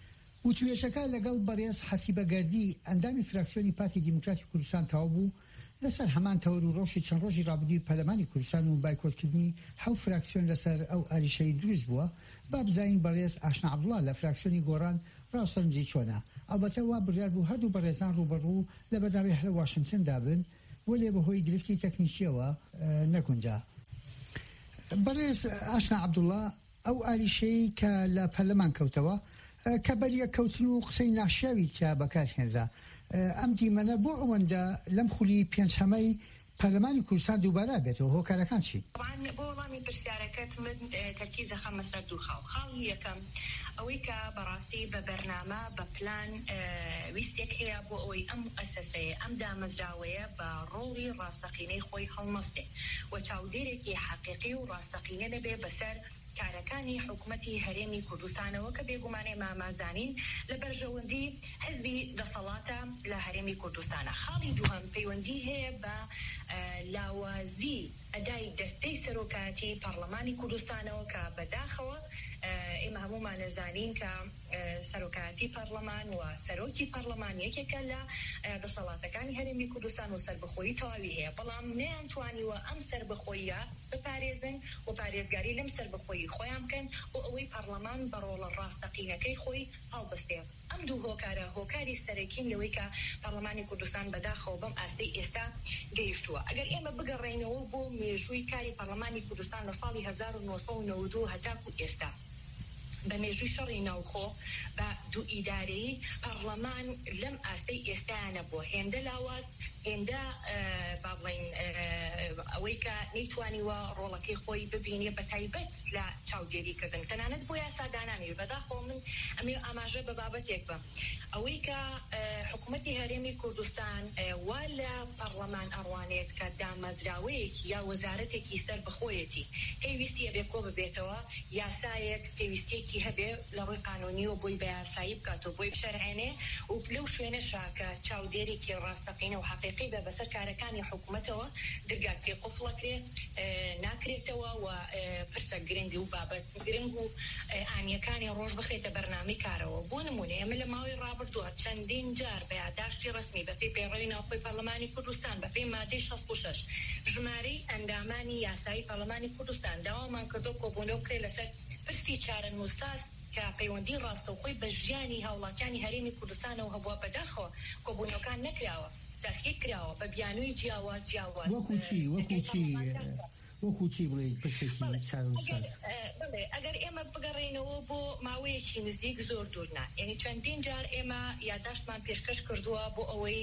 [SPEAKER 2] وتوێشەکە لەگەڵ بەڕێز حەسیبەگەردی ئەندامی فراکسیۆنی پارتی دیموکراتی کوردستان تاو بوو لەسەر هەمان تەور و ڕۆژی چەند ڕۆژی ڕابردووی پەرلەمانی کوردستان و بایکۆتکردنی حەو فراکسیۆن لەسەر ئەو ئاریشەی دروست بووە با بزانین بەڕێز ئاشنا عەبدوڵڵا لە فراکسیۆنی گۆڕان ڕاستەنجی چۆنە ئەڵبەتە وا بڕیار بوو هەردوو بەڕێزان ڕوبەڕوو لە بەرداوی هەلە واشنگتن دابن وەلێ بەهۆی گرفتی تەکنیکیەوە نەکونجا بەڕێز ئاشنا عەبدوڵڵا ئەو ئاریشەی کە لە پەرلەمان کەوتەوە کە بەریە کەوتن و قسەی ناشیاوی تیا بەکارهێنرا ئەم دیمەنە بۆ ئەوەندە لەم خولی پێنجهەمەی پەرلەمانی کوردستان دووبارە بێتەوە هۆکارەکان چی؟
[SPEAKER 3] بۆ وەڵامی پرسیارەکەت من تەرکیز دەخەمە سەر دوو خاڵ خاڵی یەکەم ئەوەی کە بەڕاستی بە بەرنامە بە پلان ویستێک هەیە بۆ ئەوەی ئەم مؤسسەیە ئەم دامەزراوەیە بە ڕۆڵی ڕاستەقینەی خۆی هەڵمەستێ و چاودێرێکی حەقیقی و ڕاستەقینە دەبێ بەسەر کارەکانی حکوومەتی هەرێمی کوردستانەوە کە بێگومانێ مامازانین لە بەرژەوەندی حزبی دەسەڵاتە لە هەرێمی کوردستانە خاڵی دووهەم پەیوەندی هەیە بە لاوازی ئەدای دەستەی سەرۆکاتی پەرلەمانی کوردستانەوە کە بەداخەوە ئێمە هەمومان نەزانین کە سەرۆکاتی پەرلەمان و سەرۆکی پەرلەمان یەکێکە لە دەسەڵاتەکانی هەرێمی کوردستان و سەربەخۆیی تەواوی هەیە بەڵام نەیانتوانیوە ئەم سەربەخۆییە بپارێزن و پارێزگاری لەم سەربەخۆیی خۆیان بکەن و ئەوەی پەرلەمان بەڕۆڵە ڕاستەقینەکەی خۆی هەڵبەستێ ئەم دوو هۆکارە هۆکاری سەرەکین لەوەی کە پەرلەمانی کوردستان بەداخەوە بەم ئاستەی ئێستا گەیشتووە ئەگەر ئێمە بگەڕێینەوە بۆ مێژووی کاری پەرلەمانی کوردستان لە ساڵی هەزار و نۆسەد و نەوەد و دوو هەتاکو ئێستا بە مێژووی شەڕی ناوخۆ بە دوو ئیدارەی پەرلەمان لەم ئاستەی ئێستایانە بۆ هێندە لاواز هێندە با بڵین ئەوەی کە نەیتوانیوە ڕۆڵەکەی خۆی ببینێ بە تایبەت لە چاودێریکردن تەنانەت بۆ یاسادانانی بەداخۆ من ئەمێ ئاماژە بە بابەتێک بە ئەوەی کە حکوومەتی هەرێمی کوردستان وا لە پەرلەمان ئەڕوانێت کە دامەزراوەیەکی یا وەزارەتێکی سەر بەخۆیەتی پێویستی هەبێ کۆ ببێتەوە یاسایەک پێویستێکی هەبێ لە ڕووی قانونیەوە بۆی بە یاسایی بکاتەوە بۆی بشەرعێنێ و لەو شوێنەشا کە چاودێرێکی ڕاستەقینە و حەقیقی حقيقي بەسەر کارەکانی حکوومەتەوە دەرگاکێ قوفڵەکرێ ناکرێتەوە و پرسە گرنگی و بابەت گرنگ و ئانیەکانی ڕۆژ بخێتە بەرنامەی کارەوە. بۆ نمونە ئێمە لە ماوەی ڕابردووە چەندین جار بە یادداشتی ڕسمی بەپێی پێڕەوی ناوخۆی پەرلەمانی کوردستان بەپێی مادەی شەست و شەش ژمارەی ئەندامانی یاسایی پەرلەمانی کوردستان داوامان کردو کۆبوونەوە کرێ لەسەر پرسی چارە نووساس کە پەیوەندی ڕاستەوخۆی بە ژیانی هاوڵاتیانی هەرێمی کوردستانەوە هەبووە بەداخەوە کۆبوونەکان نەکراوە تاخیر کراوە بە بیانووی جیاواز جیاواز
[SPEAKER 2] وەکو چی وەکو چی وەکو چی بڵێ پرسێکی چارە نووساس
[SPEAKER 3] بڵێ ئەگەر ئێمە بگەڕێنەوە بۆ ماوەیەکی نزیک زۆر دوورنا یعنی چەندین جار ئێمە یادداشتمان پێشکەش کردووە بۆ ئەوەی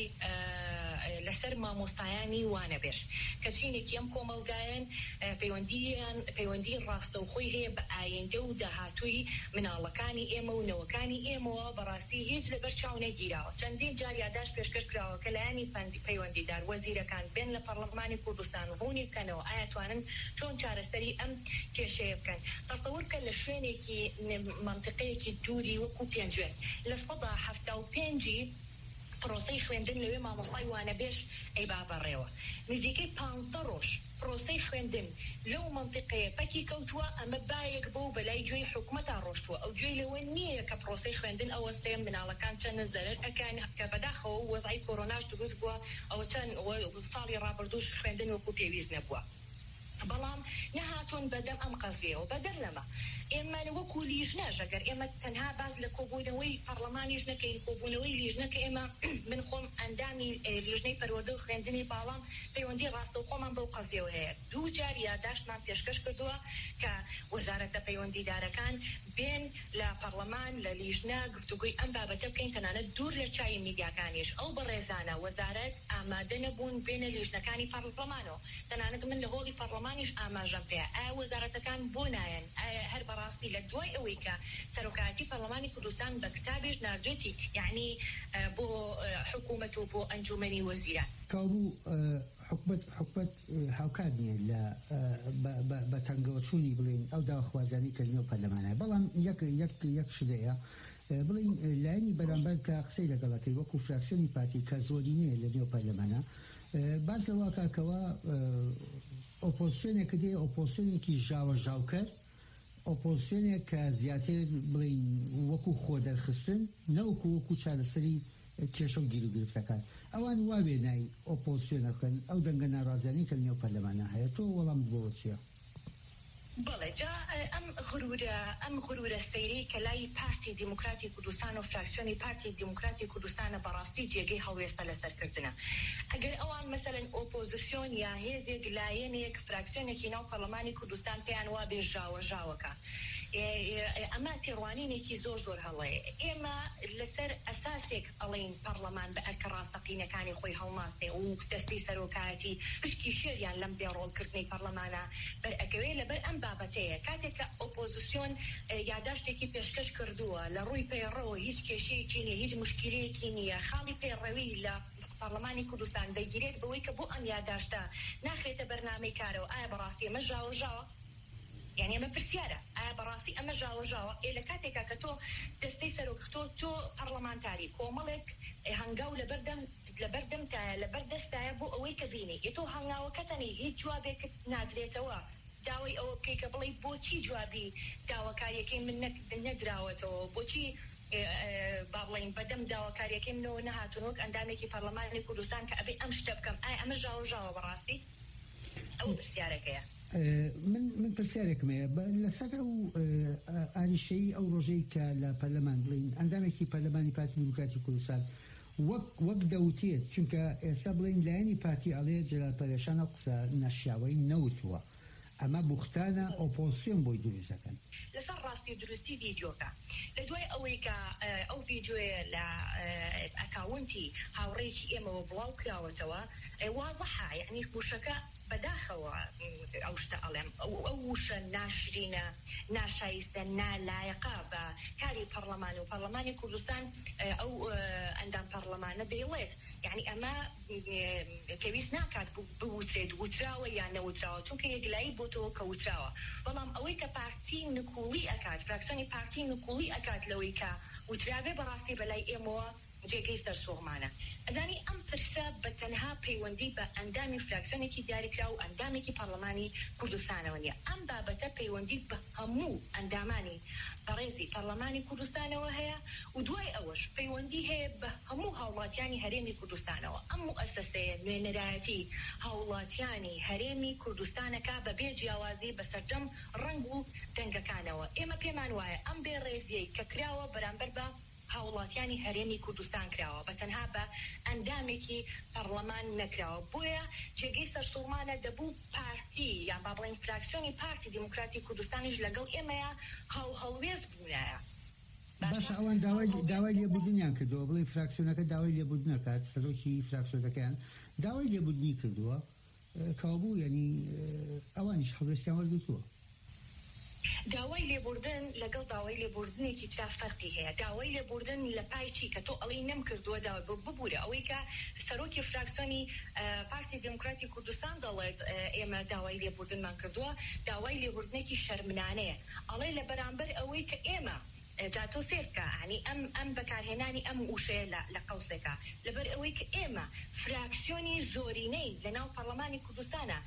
[SPEAKER 3] لەسەر مامۆستایانی وانەبێش کە چینێکی ئەم کۆمەلگایەن پەیوەندیان پەیوەندی ڕاستەوخۆی هەیە بە ئایندە و داهاتووی مناڵەکانی ئێمە و نەوەکانی ئێمەوە بەڕاستی هیچ لەبەر چاو نەگیراوە. چەندین جار یادداشت پێشکەش کراوە کە لایانی پەیوەندیدار وەزیرەکان بێن لە پەرلەمانی کوردستان ڕوونی بکەنەوە ئایا توانن چۆن چارەسەری ئەم کێشەیە بکەن. تەسەوور کە لە شوێنێکی منطقەیەکی دووری وەکو پێنجوێن لە سەدا هەفتا و پێنجی پرۆسەی خوێندن لەوێ مامۆستای وانەبێش ئەی بابەڕێوە نزیکەی پانزدە ڕۆژ پرۆسەی خوێندن لەو منطقەیە پەکی کەوتووە ئەمە بایەک بۆ بەلای گوێی حکوومەتا ڕۆشتووە ئەو گوێی لەوە نییە کە پرۆسەی خوێندن ئەوەستەیە مناڵەکان چەند زەرەر ئەکان کە بەداخەوە وەزعی کۆرۆناش دروست بووە ئەوە چەند ساڵی ڕابردووش خوێندن وەکو پێویست نەبووە. بەڵام نەهاتۆن بەدەم ئەم قەزیەوە بەدەر لەمە ئێمە وەکو لیژنەش ئەگەر ئێمە تەنها باز لە کۆبوونەوەی پەرلەمانیش نەکەین کۆبوونەوەی لیژنەکە ئێمە من خۆم ئەندامی لیژنەی پەروەردە و خوێندنی باڵام پەیوەندی ڕاستەوخۆمان بەو قەزیەوە هەیە. دوو جار یادداشتمان پێشکەش کردووە کە وەزارەتە پەیوەندیدارەکان بێن لە پەرلەمان لە لیژنە گفتوگوی ئەم بابەتە بکەین تەنانەت دوور لە چای میدیاکانیش ئەو بەڕێزانە وەزارەت ئامادە نەبوون بێنە لیژنەکانی پەرلەمانەوە تەنانەت من لە هۆڵی پەرلەمانیش ئاماژەم پێە ئایا وەزارەتەکان بۆ نایەن هەر بەڕاستی لە دوای ئەوەی کە سەرۆکایەتی پەرلەمانی کوردستان بە کتابێش ناردوێتی یعنی بۆ حکوومەت و بۆ ئەنجومەنی وەزیران
[SPEAKER 2] کابوو حکومت حکومت هاوکار نییە لە بە تەنگەوەچوونی بڵێن ئەو داوەخوازانی کردنەوە پەرلەمانە بەڵام یەک یەک یەک شدەیە بڵین لایەنی بەرامبەر کە قسەی لەگەڵەکەی وەکو فراکسیۆنی پارتی کە زۆری نییە لە نێو پەرلەمانە باز لەوا کاکەوە ئۆپۆزیسیۆنێک دێ ئۆپۆزیسیۆنێکی ژاوە ژاوکەر ئۆپۆزیسیۆنێک کە زیاتر بڵین وەکو خۆ دەرخستن نەوەکو وەکو چارەسەری کێشە و گیر و گرفتەکان ئەوان وا وێنای ئۆپۆزیسیۆنەکەن ئەو دەنگە ناڕازیانی کە نێو پەرلەمانە هەیە تۆ وەڵام بۆ چییە؟
[SPEAKER 3] بەڵێ جا ئەم غرورە ئەم غرورە سەیری کە لای پارتی دیموکراتی کوردستان و فراکسیۆنی پارتی دیموکراتی کوردستانە بەڕاستی جێگەی هەڵوێستە لەسەرکردنە. ئەگەر ئەوان مەسەلەن ئۆپۆزیسیۆن یا هێزێک لایەنێک فراکسیۆنێکی ناو پەرلەمانی کوردستان پێیان وا بێ ژاوە ژاوەکە ئەمە تێڕوانینێکی زۆر زۆر هەڵەیە. ئێمە لەسەر ئەساسێک ئەڵین پەرلەمان بە ئەرکە ڕاستەقینەکانی خۆی هەڵماستێ و دەستی سەرۆکایەتی پشکی شێریان لەم بێڕۆڵکردنی پەرلەمانە بەرئەکەوێ لەبەر ئەم بابەتەیە کاتێک کە ئۆپۆزیسیۆن یادداشتێکی پێشکەش کردووە لە ڕووی پەیڕەوە هیچ کێشەیەکی نییە هیچ مشکلەیەکی نییە خاڵی پێڕەوی لە پەرلەمانی کوردستان دەگیرێت بەوەی کە بۆ ئەم یادداشتە ناخرێتە بەرنامەی کارەوە ئایا بەڕاستی ئەمە ژاوە ژاوە یعنی ئەمە پرسیارە ئایا بەڕاستی ئەمە ژاوە ژاوە ئێ لە کاتێکا کە تۆ دەستەی سەرۆکتۆ تۆ پەرلەمانتاری کۆمەڵێک هەنگاو لەبەردەم لەبەردەمتایە لەبەردەستایە بۆ ئەوەی کە بینی ئێ تۆ هەنگاوەکەتەنی هیچ جوابێکت نادرێتەوە داوای ئەوە بکەی کە بڵێ بۆچی جوابی داواکاریەکەی من نەدراوەتەوە بۆچی با بڵێن بەدەم داواکاریەکەی منەوە نەهاتونەوەک ئەندامێکی پەرلەمانی کوردستان کە ئەبێ ئەم شتە بکەم ئایا ئەمە ژاوە ژاوە بەڕاستی ئەو پرسیارەکەیە.
[SPEAKER 2] من من پرسیارێکم هەیە لەسەر ئەو ئاریشەی ئەو ڕۆژەی کە لە پەرلەمان بڵین ئەندامێکی پەرلەمانی پارتی دیموکراتی کوردستان وەک وەک دەوتێت چونکە ئێستا بڵین لایەنی پارتی ئەڵێ جەلال پەرێشان ئەو قسە نەشیاوەی نەوتووە ئەمە بوختانە ئۆپۆزیسیۆن بۆی دروستەکەن
[SPEAKER 3] لەسەر ڕاستی و درستی ڤیدیۆکە لە دوای ئەوەی کە ئەو ڤیدیۆیە لە ئەکاونتی هاوڕێکی ئێمەوە بڵاو کراوەتەوە وازەحە یعنی وشەکە بەداخەوە ئەو شتە ئەڵێم ئەو وشە ناشرینە ناشایستە نالایەقا بە کاری پەرلەمان و پەرلەمانی کوردستان ئەو ئەندام پەرلەمانە دەیڵێت یعنی ئەمە پێویست ناکات بوترێت وتراوە یان نەوتراوە چونکە یەکلایی بۆتەوە کە وتراوە بەڵام ئەوەی کە پارتی نکوڵی ئەکات فراکسیۆنی پارتی نکوڵی ئەکات لەوەی کە وتراوێ بەڕاستی بەلای ئێمەوە جێگەی سەرسوڕمانە ئەزانی ئەم پرسە بە تەنها پەیوەندی بە ئەندامی فراکسیۆنێکی دیاریکرا و ئەندامێکی پەرلەمانی کوردستانەوە نیە ئەم بابەتە پەیوەندی بە هەموو ئەندامانی بەڕێزی پەرلەمانی کوردستانەوە هەیە و دوای ئەوەش پەیوەندی هەیە بە هەموو هاوڵاتیانی هەرێمی کوردستانەوە ئەم مؤسسەیە نوێنەرایەتی هاوڵاتیانی هەرێمی کوردستانەکە بەبێ جیاوازی بەسەرجەم ڕنگ و دەنگەکانەوە ئێمە پێمان وایە ئەم بێ ڕێزیەی کە کراوە بەرامبەر بە هاوڵاتیانی هەرێمی کوردستان کراوە بە تەنها بە ئەندامێکی پەرلەمان نەکراوە بۆیە جێگەی سەرسوڕمانە دەبوو پارتی یان با بڵێن فراکسیۆنی پارتی دیموکراتی کوردستانیش لەگەڵ ئێمەیە هاو هەڵوێز بوونایە
[SPEAKER 2] باش ئەوان داوای داوای لێبوردنیان کردووە بڵێ فراکسیۆنەکە داوای لێبوردن نەکات سەرۆکی فراکسیۆنەکەیان داوای لێبوردنی کردووە کەوابوو یعنی ئەوانیش هەڵوێستیان وەرگرتووە
[SPEAKER 3] داوای لێبوردن لەگەڵ داوای لێبوردنێکی ترا فەرقی هەیە داوای لێبوردن لە پای چی کە تۆ ئەڵی نەم کردووە داوای ببوورە ئەوەی کە سەرۆکی فراکسیۆنی پارتی دموکراتی کوردستان دەڵێت ئێمە داوای لێبوردنمان کردووە داوای لێبوردنێکی شەرمنانەیە ئەڵێ لە بەرامبەر ئەوەی کە ئێمە جاتۆ سێرکە هەنی ئەم ئەم بەکارهێنانی ئەم وشەیە لە قەوسێکە لەبەر ئەوەی کە ئێمە فراکسیۆنی زۆرینەی لەناو پەرلەمانی کوردستانە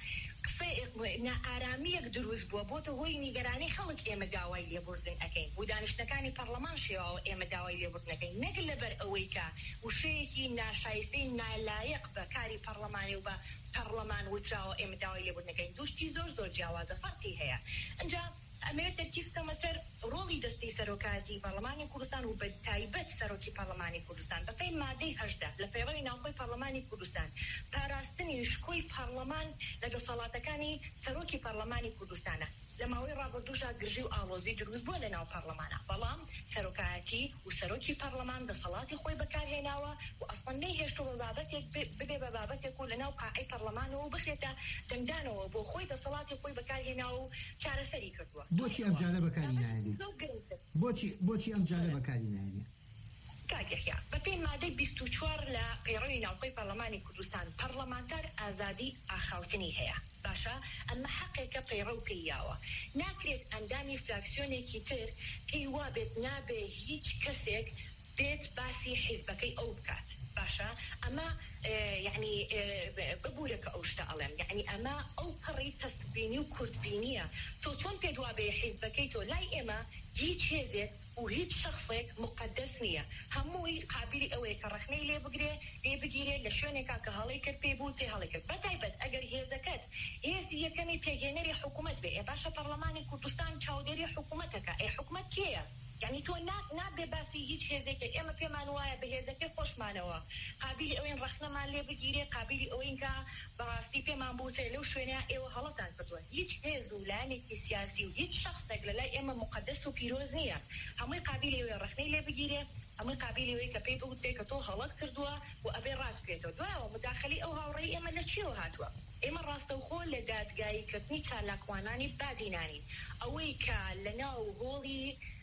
[SPEAKER 3] ئارامیەک دروست بووە بۆتە هۆی نیگەرانی خەڵک ئێمە داوای لێبوردن ئەەکەین بۆ دانیشتەکانی پەرلەمان شێوەوە ئێمە داوای لێبوردنەکەین نەک لەبەر ئەوەی کە وشەیەکی ناشایستەی نالایەق بە کاری پەرلەمانی و بە پەرلەمان وتراوە ئێمە داوای لێبوردنەکەین دوشتی زۆر زۆر جیاوازە فەرقی هەیە ئەنجا ئەمەوێت تەرکیز بکەمە سەر ڕۆڵی دەستەی سەرۆکاتی پەرلەمانی کوردستان و بە تایبەت سەرۆکی پەرلەمانی کوردستان بەپێی مادەی هەژدە لە پێڕەوی ناوخۆی پەرلەمانی کوردستان پاراستنی شکۆی پەرلەمان لە دەسەڵاتەکانی سەرۆکی پەرلەمانی کوردستانە لە ماوەی ڕابردووشە گرژی و ئاڵۆزی دروست بووە لە ناو پەرلەمانە بەڵام سەرۆکایەتی و سەرۆکی پەرلەمان دەسەڵاتی خۆی بەکارهێناوە و ئەسڵەن نەیهێشتۆ بە بابەتێک ببێ بە بابەتێک و لە ناو قاعەی پەرلەمانەوە و بخێتە دەنگدانەوە بۆ خۆی دەسەڵاتی خۆی بەکارهێناوە و چارەسەری کردووە
[SPEAKER 2] بۆچی ئەم جارە بەکاری نایێنێ بۆچی بۆچی ئەم جارە بەکاری نایێنێ
[SPEAKER 3] کاگەخیا بەپێی مادەی بیست و چوار لە پەیڕەوی ناوخۆی پەرلەمانی کوردستان پەرلەمانتار ئازادی ئاخاوتنی هەیە باشە ئەمە حەقێکە پەیڕە و پێیاوە ناکرێت ئەندامی فراکسیۆنێکی تر پێی وابێت نابێ هیچ کەسێک بێت باسی حیزبەکەی ئەو بکات باشە ئەمە یعنی ببوورە کە ئەو شتە ئەڵێم یعنی ئەمە ئەو پەڕی تەستبینی و کورتبینیە تۆ چۆن پێت وابێ حیزبەکەی تۆ لای ئێمە هیچ هێزێک و هیچ شخصێک مقدس نییە هەمووی قابلی ئەوەیە کە ڕخنەی لێ بگرێ لێ بگیرێ لە شوێنێکا کە هەڵی کرد پێ بوو تێ هەڵی کرد بەتایبەت ئەگەر هێزەکەت هێزی یەکەمی پێگەێنەری حکوومەت بێ ئێ باشە پەرلەمانی کوردستان چاودێری حکوومەتەکە ئێ حکوومەت کێیە یعنی تۆ نابێ باسی هیچ هێزێکە ئێمە پێمان وایە بە هێزەکەی خۆشمانەوە قابلی ئەوەین ڕخنەمان لێ بگیرێ قابلی ئەوەین کە بەڕاستی پێمان بووتێ لەو شوێنە ئێوە هەڵەتان کردووە هیچ هێز و لایەنێکی سیاسی و هیچ شخصێک لە لای ئێمە مقدس و پیرۆز نییە هەمووی قابلی ئەوەی ڕخنەی لێ بگیرێ ئەمە قابلی ئەوەی کە پێی بوتێ کە تۆ هەڵەت کردووە و ئەبێ ڕاست بکرێتەوە دوایەوە مداخەلی ئەو هاوڕێی ئێمە لە چیەوە هاتووە ئێمە ڕاستەوخۆ لە دادگاییکردنی چالاکوانانی بادینانی ئەوەی کە لە ناو هۆڵی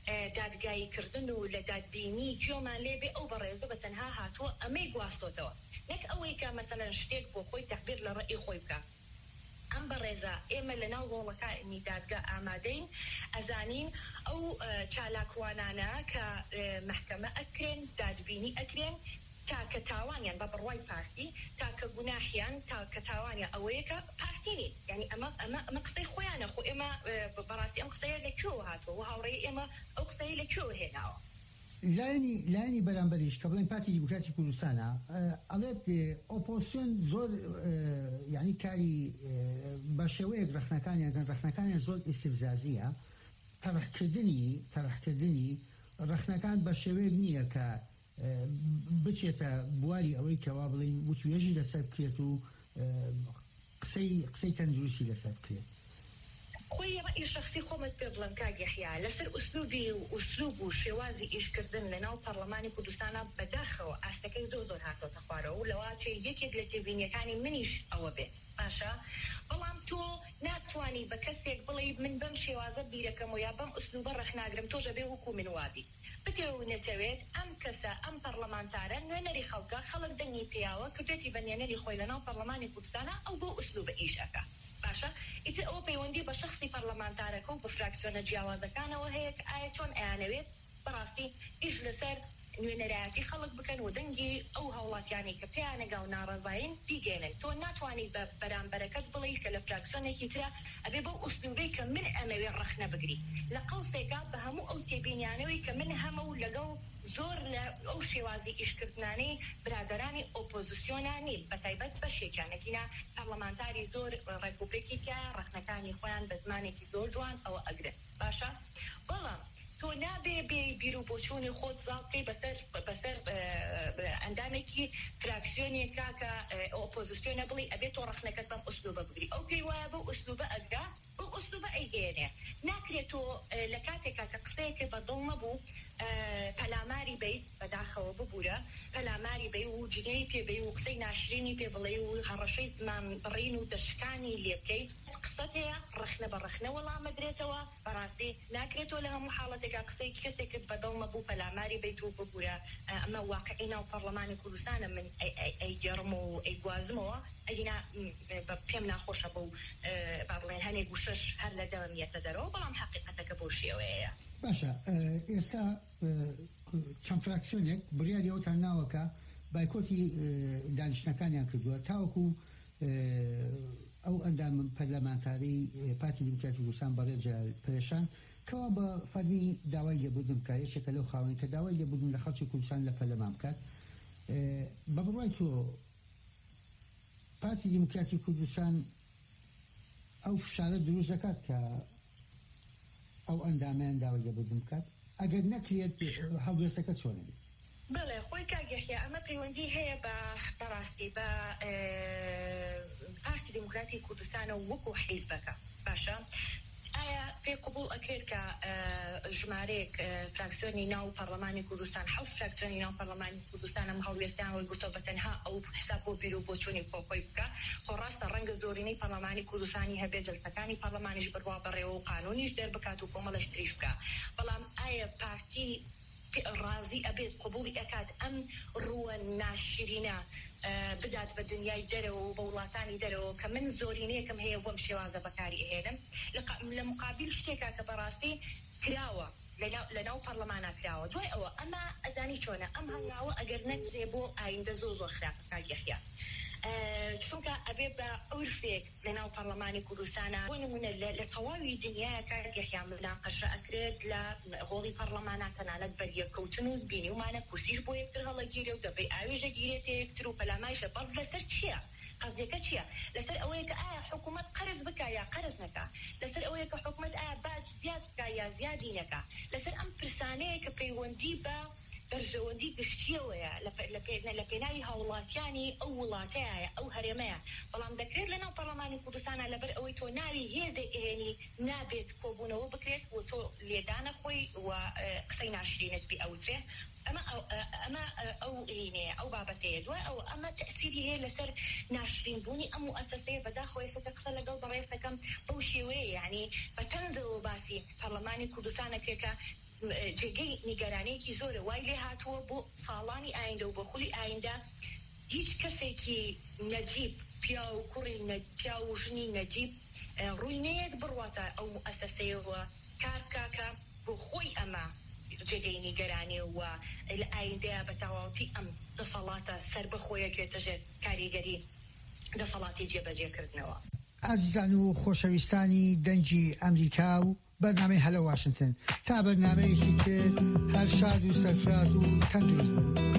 [SPEAKER 3] دادگاییکردن و لە دادبینی جیۆمان لێبێ ئەو بەڕێزە بە تەنها هاتووە ئەمەی گواستۆتەوە نەک ئەوەی کە مەسەلەن شتێک بۆ خۆی تەحبیر لە ڕێی خۆی بکە ئەم بەڕێزە ئێمە لە ناو هۆڵەکانی دادگا ئامادەین ئەزانین ئەو چالاکوانانە کە مەحکەمە ئەکرێن دادبینی ئەکرێن تاکە تاوانیان بە بڕوای پارتی تاکە گوناحیان تاکە تاوانیان ئەوەیە کە پارتینی یعنی ئەمە ئەمە ئەمە قسەی خۆیانە خۆ ئێمە بەڕاستی ئەم قسەیە لەکوێوە هاتووە و هاوڕێی ئێمە ئەو قسەی لەکوێوە هێناوە
[SPEAKER 2] لایەنی لایەنی بەرامبەریش کە بڵێن پارتی دیموکراتی کوردستانە ئەڵێت ئۆپۆزیسیۆن زۆر یعنی کاری بە شێوەیەک ڕخنەکانیان گەن ڕخنەکانیان زۆر ئیستیفزازیە تەڕەحکردنی تەڕەحکردنی ڕخنەکان بە شێوەیەک نییە کە بچێتە بواری ئەوەی کەوا بڵین وتوێژی لەسەر بکرێت و قسەی قسەی تەندروستی لەسەر بکرێت
[SPEAKER 3] خۆی ڕەئی شخصی خۆمت پێ بڵم کاگەحیا لەسەر ئوسلوبی و ئوسلوب و شێوازی ئیشکردن لە ناو پەرلەمانی کوردستانە بەداخەوە ئاستەکەی زۆر زۆر هاتۆتە خوارەوە و لەواچێ یەکێک لە تێبینیەکانی منیش ئەوە بێت باشە بەڵام تۆ ناتوانی بە کەسێک بڵێ من بەم شێوازە بیرەکەم و یا بەم ئوسلوبە ڕەخناگرم تۆژە بێ وەکو من وابی بتێ و نەتەوێت ئەم کەسە ئەم پەرلەمانتارە نوێنەری خەڵکە خەڵک دەنگی پیاوە کردێتی بەنێنەری خۆی لە ناو پەرلەمانی کوردستانە ئەو بۆ ئوسلوبە ئیشەکە باشە ئیتر ئەوە پەیوەندی بە شخصی پەرلەمانتارەکە و بە فراکسیۆنە جیاوازەکانەوە هەیە کە ئایا چۆن ئەیانەوێت بەڕاستی ئیش لەسەر نوێنەرایەتی خەڵک بکەن و دەنگی ئەو هەوڵاتیانی کە پێیانەگا و ناڕەزایین بیگەێنن. تۆ ناتوانانی بە بەرامبەرەکەت بڵی کە لە فراکسیۆنێکی ترە ئەبێ بەو ئوسلوبەی کە من ئەمەوێ ڕەخنە بگری لە قەوسێکا بە هەموو ئەو تێبینیانەوەی کە من هەمە و لەگەڵ زۆر لە ئەو شێوازی ئیشکردنانەی برادرانی ئۆپۆزیسیۆنانی بە تایبەت بەشێکیانەکینا پەرلەمانتاری زۆر ڕێکوپێکی تیا ڕەخنەکانی خۆیان بە زمانێکی زۆر جوان ئەوە ئەگرن. باشە بەڵام تۆ نابێ بێ بیر و بۆچوونی خۆت زاڵکەی بەسەر بەسەر ئەندامێکی فراکسیۆنێکا کە ئۆپۆزیسیۆنە بڵی ئەبێت تۆ ڕەخنەکەت بەم ئوسلوبە بگری. ئەو پێی وایە بەو ئوسلوبە ئەگا بەو ئوسلوبە ئەیگەێنێ. ناکرێت تۆ لە کاتێکا کە قسەیەکە بەدڵ نەبوو پەلاماری بیت بەداخەوە ببوورە پەلاماری بێ و جنەی پێ بێ و قسەی ناشرینی پێ بڵێ و هەڕەشەی زمان بڕین و دەشکانی لێ بکەیت. قسەت هەیە ڕەخنە بە ڕەخنە وەڵامەدرێتەوە بەڕاستی ناکرێتەوە لە هەموو حاڵەتێکا قسەی کەسێکت بەدڵ نەبوو پەلاماری بیت و ببوورە. ئەمە واقعی ناو پەرلەمانی کوردستانە من ئەیگەڕم و ئەیگوازمەوە ئەینا پێم ناخۆشە بۆ با بڵێن هەنێک و شەش هەر لە دەوەمیەتە دەرەوە بەڵام حەقیقەتەکە بۆ شێوەیە.
[SPEAKER 2] باشە ئێستا چەند فراکسیۆنێک بڕیاری ئەوتان ناوەکە بایکۆتی دانیشتەکانیان کردووە تاوەکو ئەو ئەندام پەرلەمانتاری پارتی دیموکراتی کوردستان بەڕێجە پێشان کەوا بە فەرمی داوای لێبوردن بکات یەکێکە لەو خاوەنی کە داوای لێبوردن لە خەڵکی کوردستان لە پەرلەمان بکات. بە بڕوای تۆ پارتی دیموکراتی کوردستان ئەو فشارە دروست دەکات کە ئەو ئەندامیان داوای لێبوردن بکات ئەگەر نەکرێت هەڵوێستەکە چۆنە بێت؟
[SPEAKER 3] بڵێ خۆی کاگەحیا ئەمە پەیوەندی هەیە بە بەڕاستی بە پارتی دیموکراتی کوردستانە وەکو حیزبەکە. باشە ئایا پێ قبول ئەکرێت کە ژمارەیەک فراکسیۆنی ناو پەرلەمانی کوردستان حەوت فراکسیۆنی ناو پەرلەمانی کوردستان ئەم هەڵوێستیان وەی گوتۆ بە تەنها ئەو حساب بۆ بیر و بۆچوونی خۆخۆی بکە. خۆ ڕاستە ڕەنگە زۆرینەی پەرلەمانی کوردستانی هەبێت جەلسەکانی پەرلەمانیش بڕوا بەڕێوە و قانونیش دەربکات و کۆمەڵەش تریش بکە. بەڵام ئایا پارتی ڕازی ئەبێت قبولی ئەکات ئەم ڕووە ناشرینە بدات بە دنیای دەرەوە و بە وڵاتانی دەرەوە کە من زۆرینەیەکم هەیە بۆم شێوازە بەکاری ئەهێنم لە مقابل شتێکا کە بەڕاستی کراوە لە ناو پەرلەمانە کراوە. دوای ئەوە ئەمە ئەزانی چۆنە ئەم هەنگاوە ئەگەر نەکرێ بۆ ئایندە زۆر زۆر خراپە کاگەحیا چونکە ئەبێ بە عورفێک لە ناو پەرلەمانی کوردستانە بۆ نمونە لە تەواوی دنیایە کاگەحیا مناقەشە ئەکرێت لە هۆڵی پەرلەمانە تەنانەت بەریەکەوتن و بینی ومانە کورسیش بۆ یەکتر هەڵەگیرێ و دەبێ ئاوێژە گیرێت یەکتر و پەلامایشە بەڵ لەسەر چییە؟ قەزیەکە چییە؟ لەسەر ئەوەیە کە ئایا حکوومەت قەرز بکە یا قەرز نەکە، لەسەر ئەوەیە کە حکوومەت ئایا باج زیاد بکە یا زیادی نەکە، لەسەر ئەم پرسانەیە کە پەیوەندی بە بەرژەوەندی گشتیەوەیە لە پێناوی هاوڵاتیانی ئەو وڵاتەیە ئەو هەرێمەیە. بەڵام دەکرێت لە ناو پەرلەمانی کوردستانە لەبەر ئەوەی تۆ ناوی هێزێک ئێنی نابێت کۆبوونەوە بکرێت و تۆ لێدانە خۆی و قسەی ناشرینت بی ئەوترێ. ئەمە ئەمە ئەو ئینەیە ئەو بابەتەیە. دوای ئەو ئەمە تەسیری هەیە لەسەر ناشرینبوونی ئەم مؤسسەیە بەداخەوە سەکە قسە لەگەڵ بەڕێستەکەم بەو شێوەیە یعنی بە چەندەوە باسی پەرلەمانی کوردستانە کرێکە جێگەی نیگەرانەیەکی زۆرە وای لێ هاتووە بۆ ساڵانی ئایندە و بۆ خولی ئایندە هیچ کەسێکی نەجیب پیا و کوڕی پیا و ژنی نەجیب ڕووی نەیەک بڕواتە ئەو مؤسسەیەوە کار بکاکە بۆ خۆی ئەمە جێگەی نیگەرانی و لە ئایندەیە بە تەواوەتی ئەم دەسەڵاتە سەر بەخۆیەکێتە ژێر کاریگەری دەسەڵاتی جێبەجێکردنەوە.
[SPEAKER 2] ئازیزان و خۆشەویستانی دەنگی ئەمریکا و بەرنامەی هەلە واشنگتن تا بەرنامەیەکی تر هەر شاد و سەرفراز و تەندروست بن.